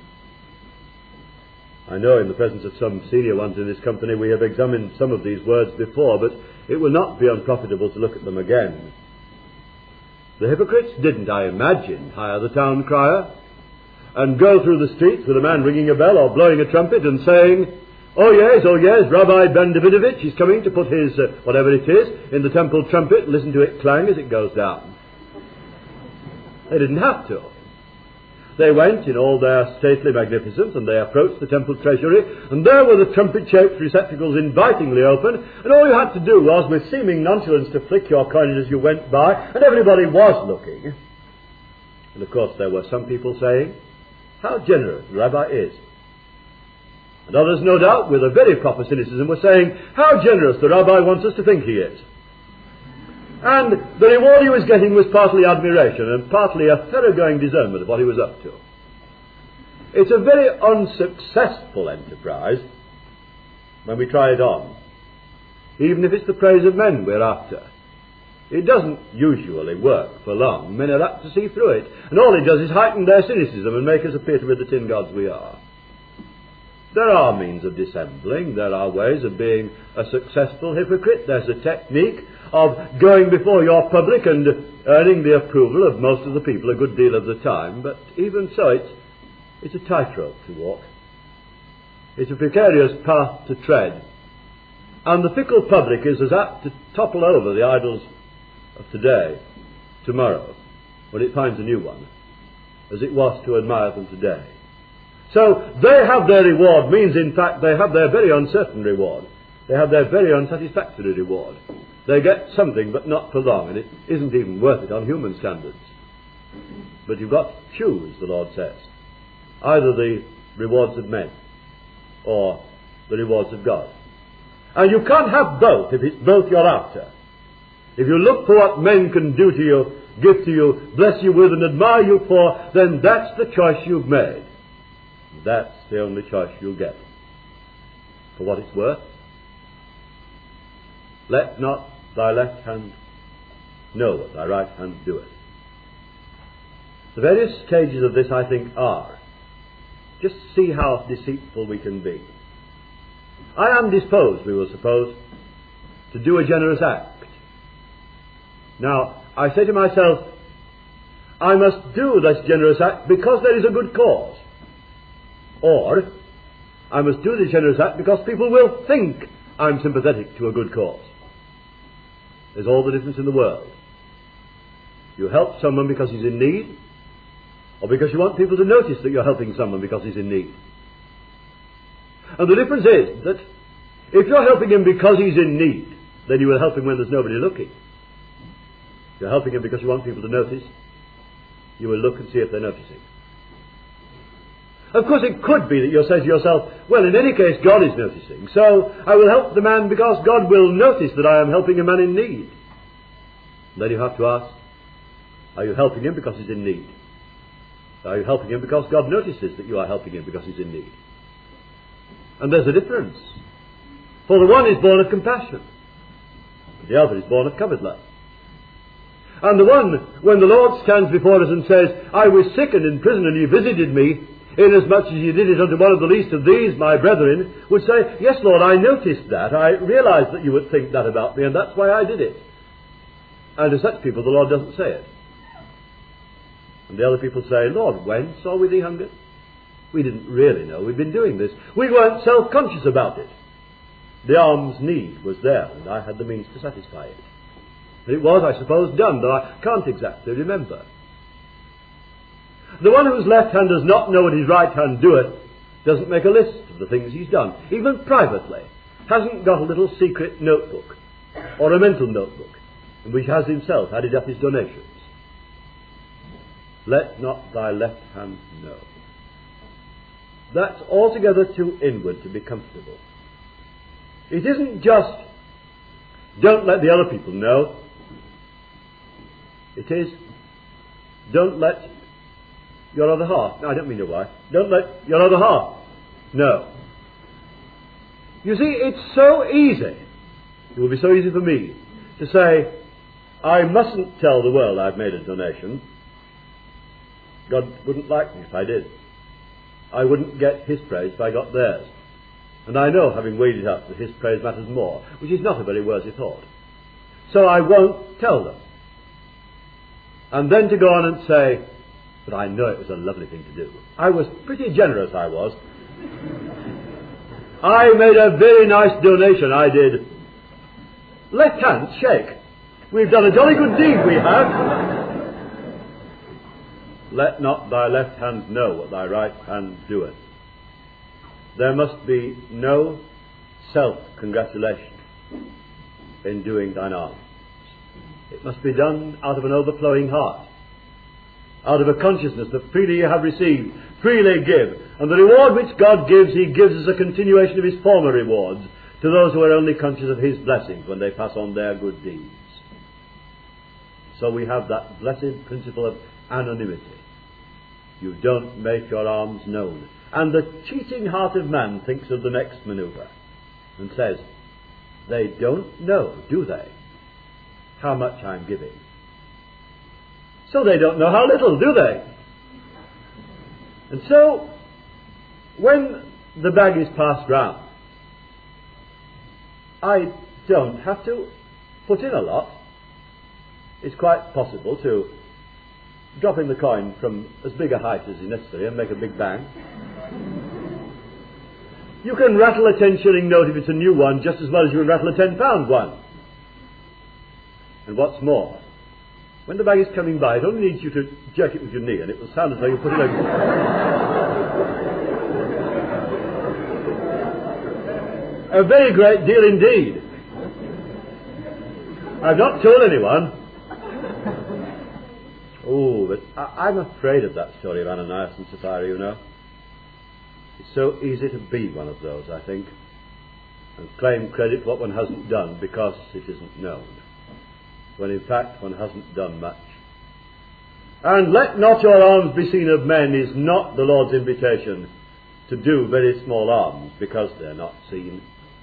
S1: I know in the presence of some senior ones in this company we have examined some of these words before, but it will not be unprofitable to look at them again. The hypocrites didn't, I imagine, hire the town crier and go through the streets with a man ringing a bell or blowing a trumpet and saying, oh yes, oh yes, Rabbi Ben Davidovich is coming to put his, uh, whatever it is, in the temple trumpet, listen to it clang as it goes down. They didn't have to. They went in all their stately magnificence, and they approached the temple treasury, and there were the trumpet-shaped receptacles invitingly open, and all you had to do was, with seeming nonchalance, to flick your coin as you went by, and everybody was looking. And of course there were some people saying, how generous the Rabbi is. And others, no doubt, with a very proper cynicism, were saying, how generous the Rabbi wants us to think he is. And the reward he was getting was partly admiration and partly a thoroughgoing discernment of what he was up to. It's a very unsuccessful enterprise when we try it on, even if it's the praise of men we're after. It doesn't usually work for long. Men are apt to see through it. And all it does is heighten their cynicism and make us appear to be the tin gods we are. There are means of dissembling. There are ways of being a successful hypocrite. There's a technique of going before your public and earning the approval of most of the people a good deal of the time. But even so, it's, it's a tightrope to walk. It's a precarious path to tread. And the fickle public is as apt to topple over the idols of today, tomorrow, when it finds a new one, as it was to admire them today. So they have their reward means, in fact, they have their very uncertain reward. They have their very unsatisfactory reward. They get something, but not for long, and it isn't even worth it on human standards. But you've got to choose, the Lord says, either the rewards of men or the rewards of God. And you can't have both if it's both you're after. If you look for what men can do to you, give to you, bless you with, and admire you for, then that's the choice you've made. That's the only choice you'll get. For what it's worth, let not thy left hand know what thy right hand doeth. The various stages of this, I think, are just see how deceitful we can be. I am disposed, we will suppose, to do a generous act. Now, I say to myself, I must do this generous act because there is a good cause. Or, I must do this generous act because people will think I'm sympathetic to a good cause. There's all the difference in the world. You help someone because he's in need, or because you want people to notice that you're helping someone because he's in need. And the difference is that if you're helping him because he's in need, then you will help him when there's nobody looking. If you're helping him because you want people to notice, you will look and see if they're noticing. Of course, it could be that you'll say to yourself, well, in any case, God is noticing, so I will help the man because God will notice that I am helping a man in need. And then you have to ask, are you helping him because he's in need? Are you helping him because God notices that you are helping him because he's in need? And there's a difference. For the one is born of compassion, the other is born of covert love. And the one, when the Lord stands before us and says, I was sick and in prison and you visited me, inasmuch as you did it unto one of the least of these, my brethren, would say, yes, Lord, I noticed that. I realized that you would think that about me, and that's why I did it. And to such people, the Lord doesn't say it. And the other people say, Lord, when saw we thee hungered? We didn't really know we'd been doing this. We weren't self-conscious about it. The alms need was there, and I had the means to satisfy it. And it was, I suppose, done, though I can't exactly remember. The one whose left hand does not know what his right hand doeth doesn't make a list of the things he's done, even privately, hasn't got a little secret notebook or a mental notebook in which has himself added up his donations. Let not thy left hand know. That's altogether too inward to be comfortable. It isn't just, don't let the other people know. It is, don't let your other half, no, I don't mean your wife, don't let your other half know. You see, it's so easy, it will be so easy for me to say, I mustn't tell the world I've made a donation. God wouldn't like me if I did. I wouldn't get his praise if I got theirs. And I know, having weighed it up, that his praise matters more, which is not a very worthy thought. So I won't tell them. And then to go on and say, but I know it was a lovely thing to do. I was pretty generous, I was. I made a very nice donation, I did. Left hand, shake. We've done a jolly good deed, we have. Let not thy left hand know what thy right hand doeth. There must be no self-congratulation in doing thine alms. It must be done out of an overflowing heart, out of a consciousness that freely you have received, freely give. And the reward which God gives, he gives as a continuation of his former rewards to those who are only conscious of his blessings when they pass on their good deeds. So we have that blessed principle of anonymity. You don't make your alms known. And the cheating heart of man thinks of the next maneuver and says, they don't know, do they, how much I'm giving. So they don't know how little, do they? And so, when the bag is passed round, I don't have to put in a lot. It's quite possible to drop in the coin from as big a height as is necessary and make a big bang. You can rattle a ten shilling note if it's a new one just as well as you can rattle a ten pound one. And what's more, when the bag is coming by, it only needs you to jerk it with your knee and it will sound as though you put it over. A very great deal indeed. I've not told anyone. Oh, but I, I'm afraid of that story of Ananias and Sapphira, you know. It's so easy to be one of those, I think, and claim credit for what one hasn't done because it isn't known, when in fact one hasn't done much. And let not your alms be seen of men is not the Lord's invitation to do very small alms because they're not seen.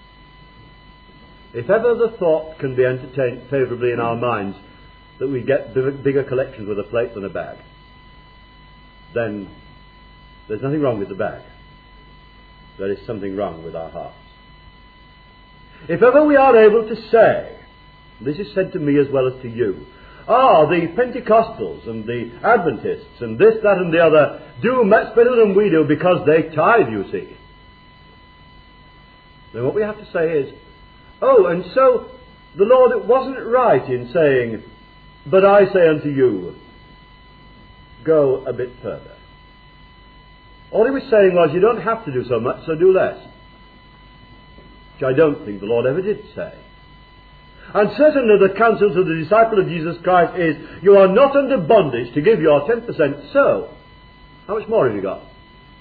S1: If ever the thought can be entertained favourably in our minds that we get bigger collections with a plate than a bag, then there's nothing wrong with the bag. There is something wrong with our hearts. If ever we are able to say, this is said to me as well as to you, ah, the Pentecostals and the Adventists and this, that and the other do much better than we do because they tithe, you see. Then what we have to say is, oh, and so the Lord wasn't right in saying, but I say unto you, go a bit further. All he was saying was, you don't have to do so much, so do less. Which I don't think the Lord ever did say. And certainly the counsel to the disciple of Jesus Christ is, you are not under bondage to give your ten percent so. How much more have you got?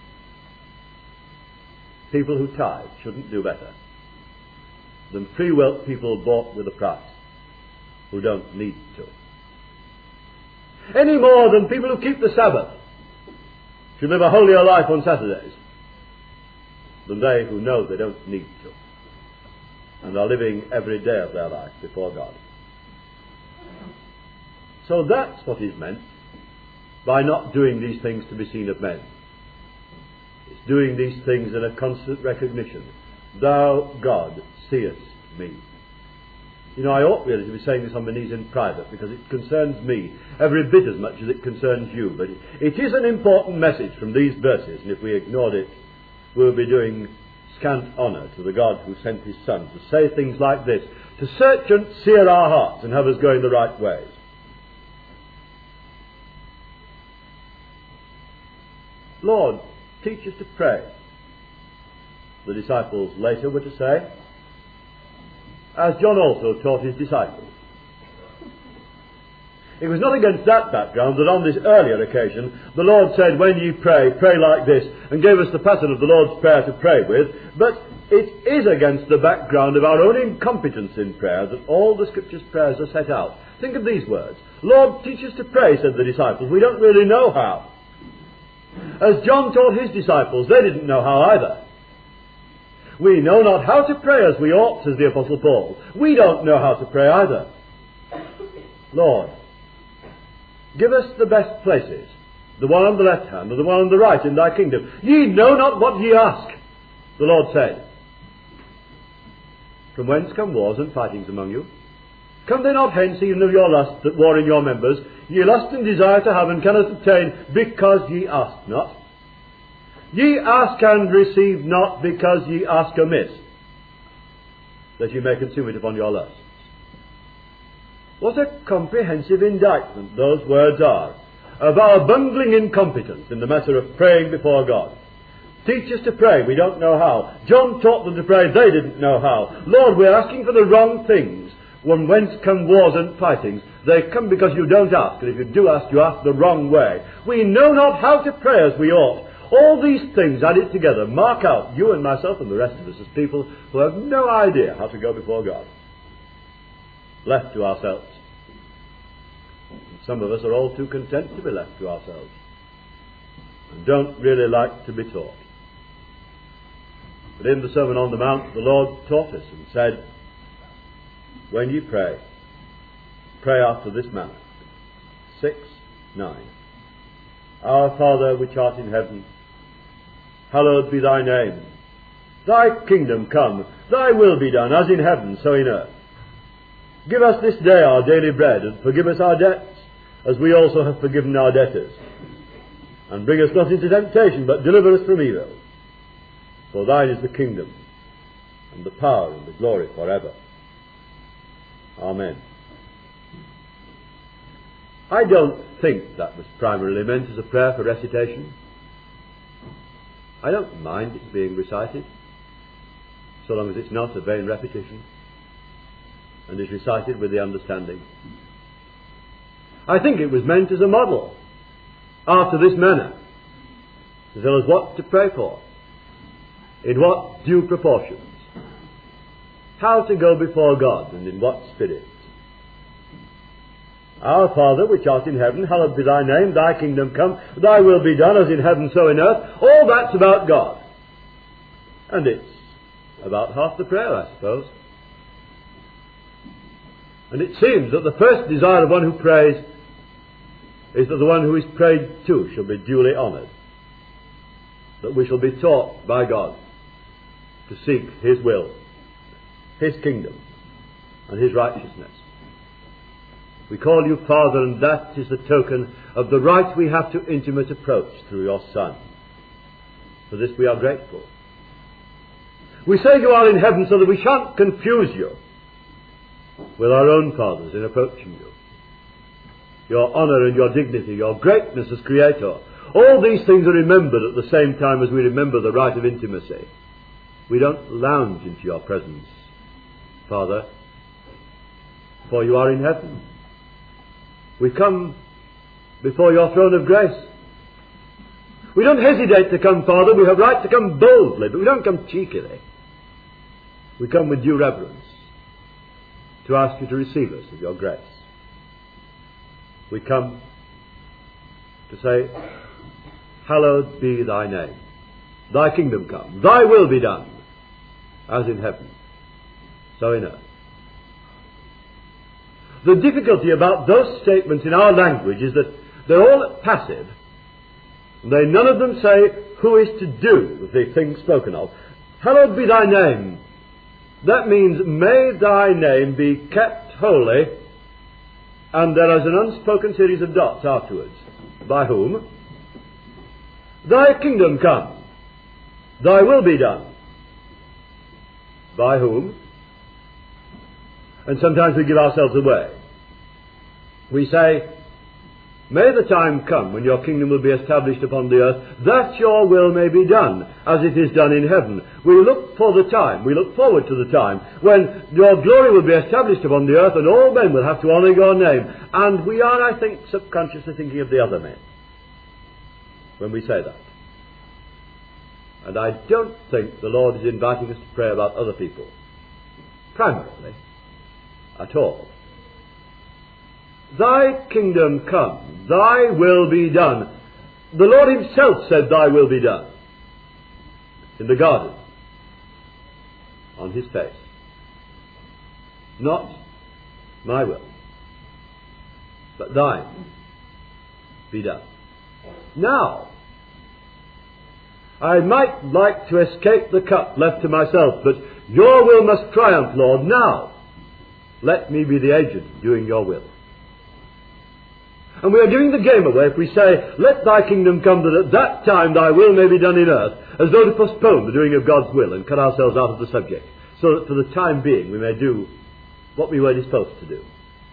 S1: People who tithe shouldn't do better than free will people bought with a price, who don't need to. Any more than people who keep the Sabbath should live a holier life on Saturdays than they who know they don't need to and are living every day of their life before God. So that's what is meant by not doing these things to be seen of men. It's doing these things in a constant recognition. Thou, God, seest me. You know, I ought really to be saying this on my knees in private because it concerns me every bit as much as it concerns you. But it is an important message from these verses, and if we ignored it, we'll be doing scant honour to the God who sent his Son to say things like this, to search and sear our hearts and have us going the right ways. Lord, teach us to pray, the disciples later were to say, as John also taught his disciples. It was not against that background that on this earlier occasion the Lord said, when ye pray, pray like this, and gave us the pattern of the Lord's Prayer to pray with, but it is against the background of our own incompetence in prayer that all the Scripture's prayers are set out. Think of these words. Lord, teach us to pray, said the disciples. We don't really know how. As John taught his disciples, they didn't know how either. We know not how to pray as we ought, says the Apostle Paul. We don't know how to pray either. Lord, give us the best places, the one on the left hand or the one on the right in thy kingdom. Ye know not what ye ask, the Lord said. From whence come wars and fightings among you? Come they not hence even of your lust that war in your members? Ye lust and desire to have and cannot obtain, because ye ask not. Ye ask and receive not, because ye ask amiss, that ye may consume it upon your lusts. What a comprehensive indictment those words are of our bungling incompetence in the matter of praying before God. Teach us to pray, we don't know how. John taught them to pray, they didn't know how. Lord, we're asking for the wrong things. When whence come wars and fightings? They come because you don't ask, and if you do ask, you ask the wrong way. We know not how to pray as we ought. All these things added together mark out you and myself and the rest of us as people who have no idea how to go before God. Left to ourselves. And some of us are all too content to be left to ourselves and don't really like to be taught. But in the Sermon on the Mount, the Lord taught us and said, when ye pray, pray after this manner. six, nine. Our Father which art in heaven, hallowed be thy name. Thy kingdom come, thy will be done, as in heaven, so in earth. Give us this day our daily bread, and forgive us our debts, as we also have forgiven our debtors. And bring us not into temptation, but deliver us from evil. For thine is the kingdom, and the power, and the glory forever. Amen. I don't think that was primarily meant as a prayer for recitation. I don't mind it being recited, so long as it's not a vain repetition and is recited with the understanding. I think it was meant as a model, after this manner, to tell us what to pray for, in what due proportions, how to go before God, and in what spirit. Our Father, which art in heaven, hallowed be thy name, thy kingdom come, thy will be done, as in heaven, so in earth. All that's about God. And it's about half the prayer, I suppose. And it seems that the first desire of one who prays is that the one who is prayed to shall be duly honoured. That we shall be taught by God to seek His will, His kingdom, and His righteousness. We call you Father, and that is the token of the right we have to intimate approach through your Son. For this we are grateful. We say you are in heaven so that we shan't confuse you with our own fathers in approaching you. Your honour and your dignity, your greatness as Creator, all these things are remembered at the same time as we remember the right of intimacy. We don't lounge into your presence, Father, for you are in heaven. We come before your throne of grace. We don't hesitate to come, Father. We have right to come boldly, but we don't come cheekily. We come with due reverence to ask you to receive us of your grace. We come to say, hallowed be thy name. Thy kingdom come. Thy will be done, as in heaven, so in earth. The difficulty about those statements in our language is that they're all passive. They none of them say who is to do the thing spoken of. Hallowed be thy name. That means, may thy name be kept holy, and there is an unspoken series of dots afterwards. By whom? Thy kingdom come. Thy will be done. By whom? And sometimes we give ourselves away. We say, may the time come when your kingdom will be established upon the earth, that your will may be done, as it is done in heaven. We look for the time, we look forward to the time, when your glory will be established upon the earth, and all men will have to honour your name. And we are, I think, subconsciously thinking of the other men when we say that. And I don't think the Lord is inviting us to pray about other people, primarily, at all. Thy kingdom come, thy will be done. The Lord himself said, thy will be done, in the garden, on his face. Not my will, but thine be done. Now, I might like to escape the cup left to myself, but your will must triumph, Lord. Now, let me be the agent doing your will. And we are giving the game away if we say, let thy kingdom come, that at that time thy will may be done in earth, as though to postpone the doing of God's will and cut ourselves out of the subject, so that for the time being we may do what we were disposed to do.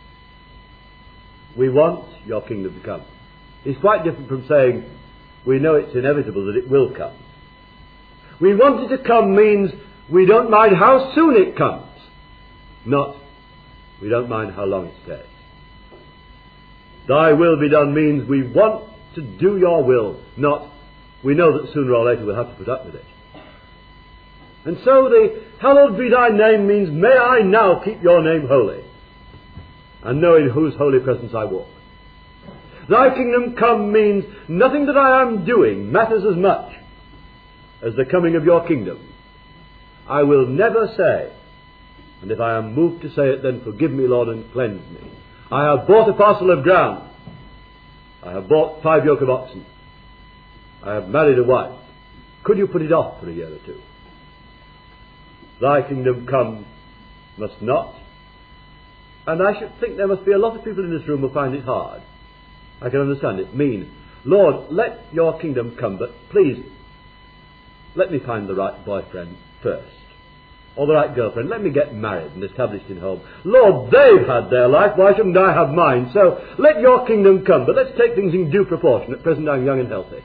S1: We want your kingdom to come. It's quite different from saying, we know it's inevitable that it will come. We want it to come means we don't mind how soon it comes, not we don't mind how long it stays. Thy will be done means we want to do your will, not we know that sooner or later we'll have to put up with it. And so the hallowed be thy name means, may I now keep your name holy, and know in whose holy presence I walk. Thy kingdom come means nothing that I am doing matters as much as the coming of your kingdom. I will never say, and if I am moved to say it, then forgive me, Lord, and cleanse me. I have bought a parcel of ground. I have bought five yoke of oxen. I have married a wife. Could you put it off for a year or two? Thy kingdom come must not. And I should think there must be a lot of people in this room who find it hard. I can understand it. Mean, Lord, let your kingdom come, but please, let me find the right boyfriend first. Or the right girlfriend. Let me get married and established in home. Lord, they've had their life. Why shouldn't I have mine? So let your kingdom come, but let's take things in due proportion. At present I'm young and healthy.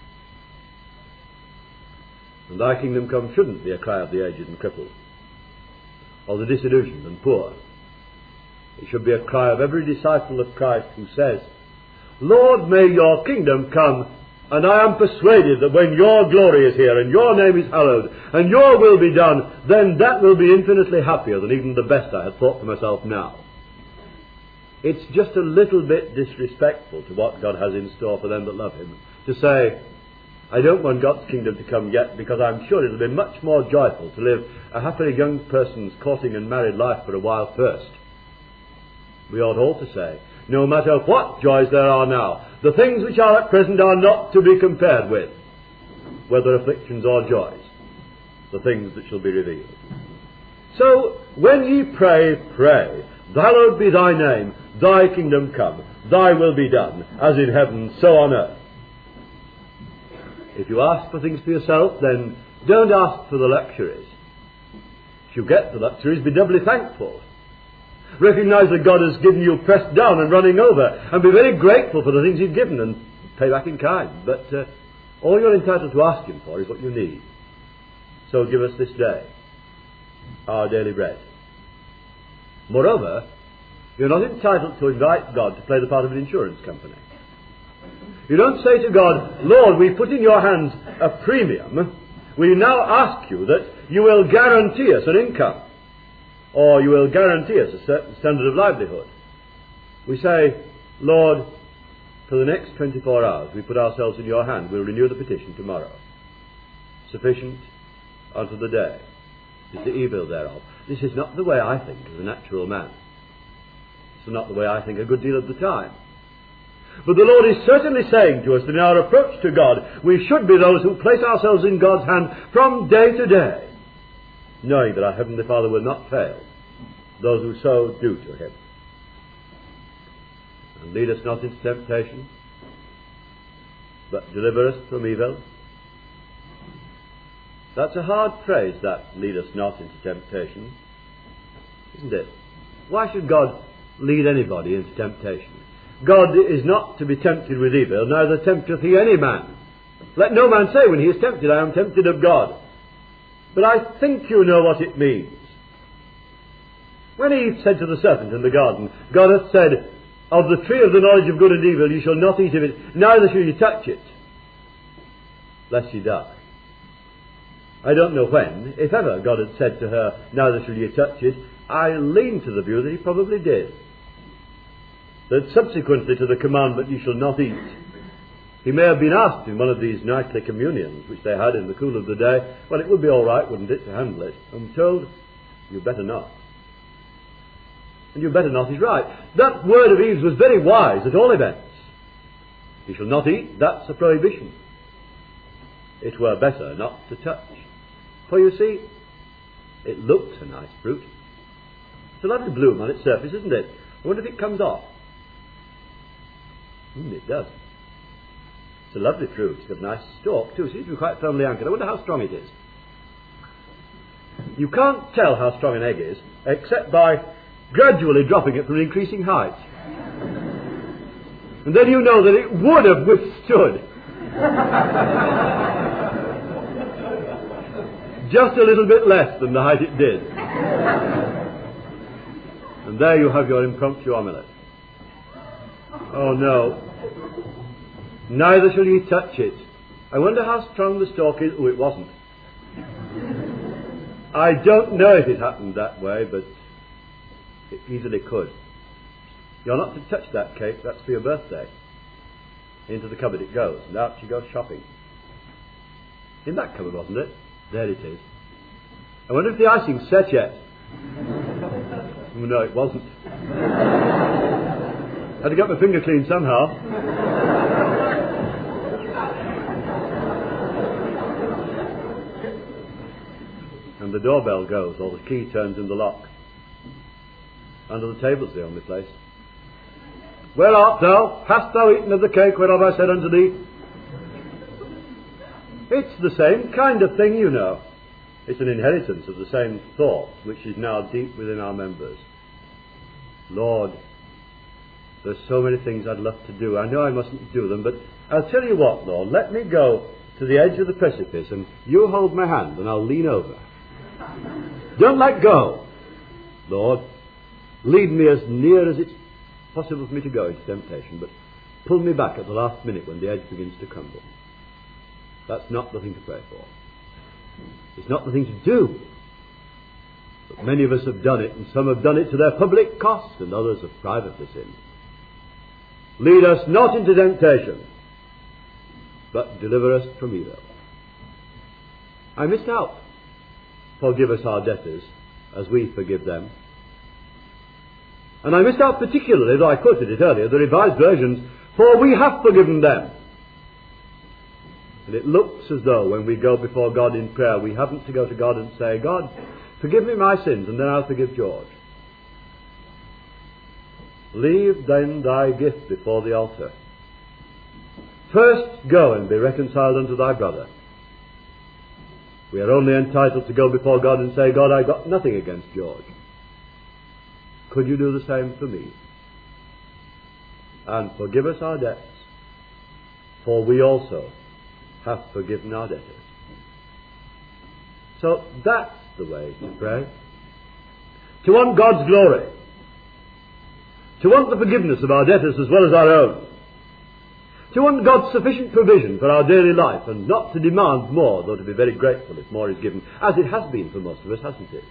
S1: And thy kingdom come shouldn't be a cry of the aged and crippled, or the disillusioned and poor. It should be a cry of every disciple of Christ who says, Lord, may your kingdom come, and I am persuaded that when your glory is here and your name is hallowed and your will be done, then that will be infinitely happier than even the best I had thought for myself now. It's just a little bit disrespectful to what God has in store for them that love him to say, I don't want God's kingdom to come yet, because I'm sure it'll be much more joyful to live a happily young person's courting and married life for a while first. We ought all to say, no matter what joys there are now, the things which are at present are not to be compared with, whether afflictions or joys, the things that shall be revealed. So, when ye pray, pray, hallowed be thy name, thy kingdom come, thy will be done, as in heaven, so on earth. If you ask for things for yourself, then don't ask for the luxuries. If you get the luxuries, be doubly thankful. Recognize that God has given you pressed down and running over, and be very grateful for the things he's given and pay back in kind. But uh, all you're entitled to ask him for is what you need. So give us this day our daily bread. Moreover, you're not entitled to invite God to play the part of an insurance company. You don't say to God, Lord, we put in your hands a premium. We now ask you that you will guarantee us an income, or you will guarantee us a certain standard of livelihood. We say, Lord, for the next twenty-four hours we put ourselves in your hand. We'll renew the petition tomorrow. Sufficient unto the day is the evil thereof. This is not the way I think as a natural man. It's not the way I think a good deal of the time. But the Lord is certainly saying to us that in our approach to God, we should be those who place ourselves in God's hand from day to day, knowing that our Heavenly Father will not fail those who so do to him. And lead us not into temptation, but deliver us from evil. That's a hard phrase, that, lead us not into temptation, isn't it? Why should God lead anybody into temptation? God is not to be tempted with evil, neither tempteth he any man. Let no man say when he is tempted, I am tempted of God. But I think you know what it means. When Eve said to the serpent in the garden, God hath said, of the tree of the knowledge of good and evil ye shall not eat of it, neither shall ye touch it, lest ye die. I don't know when, if ever, God had said to her, neither shall ye touch it. I lean to the view that he probably did. That subsequently to the commandment, ye shall not eat, he may have been asked in one of these nightly communions which they had in the cool of the day, well, it would be all right, wouldn't it, to handle it, and told, you better not. And you better not is right. That word of Eve's was very wise at all events. You shall not eat, that's a prohibition. It were better not to touch. For you see, it looks a nice fruit. It's a lovely bloom on its surface, isn't it? I wonder if it comes off. Mm, it does. It's a lovely fruit. It's got a nice stalk too. It seems to be quite firmly anchored. I wonder how strong it is. You can't tell how strong an egg is except by gradually dropping it from an increasing height. And then you know that it would have withstood just a little bit less than the height it did. And there you have your impromptu omelette. Oh no. Neither shall ye touch it. I wonder how strong the stalk is. Oh, it wasn't. I don't know if it happened that way, but it easily could. You're not to touch that cake, that's for your birthday. Into the cupboard it goes, and out she goes shopping. In that cupboard, wasn't it? There it is. I wonder if the icing's set yet. Oh, no, it wasn't. Had to get my finger clean somehow. And the doorbell goes, or the key turns in the lock. Under the table's the only place. Where art thou? Hast thou eaten of the cake whereof I said unto thee? It's the same kind of thing, you know. It's an inheritance of the same thought, which is now deep within our members. Lord, there's so many things I'd love to do. I know I mustn't do them, but I'll tell you what, Lord, let me go to the edge of the precipice and you hold my hand and I'll lean over. Don't let go. Lord, lead me as near as it's possible for me to go into temptation, but pull me back at the last minute when the edge begins to crumble. That's not the thing to pray for. It's not the thing to do. But many of us have done it, and some have done it to their public cost, and others have privately sinned. Lead us not into temptation, but deliver us from evil. I missed out. Forgive us our debtors, as we forgive them. And I missed out particularly, though I quoted it earlier, the Revised Versions, for we have forgiven them. And it looks as though when we go before God in prayer, we haven't to go to God and say, God, forgive me my sins, and then I'll forgive George. Leave then thy gift before the altar. First go and be reconciled unto thy brother. We are only entitled to go before God and say, God, I got nothing against George. Could you do the same for me? And forgive us our debts, for we also have forgiven our debtors. So that's the way to pray. To want God's glory. To want the forgiveness of our debtors as well as our own. To want God's sufficient provision for our daily life and not to demand more, though to be very grateful if more is given, as it has been for most of us, hasn't it?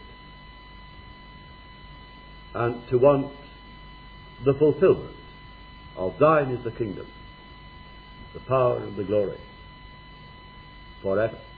S1: And to want the fulfillment of thine is the kingdom, the power and the glory, forever.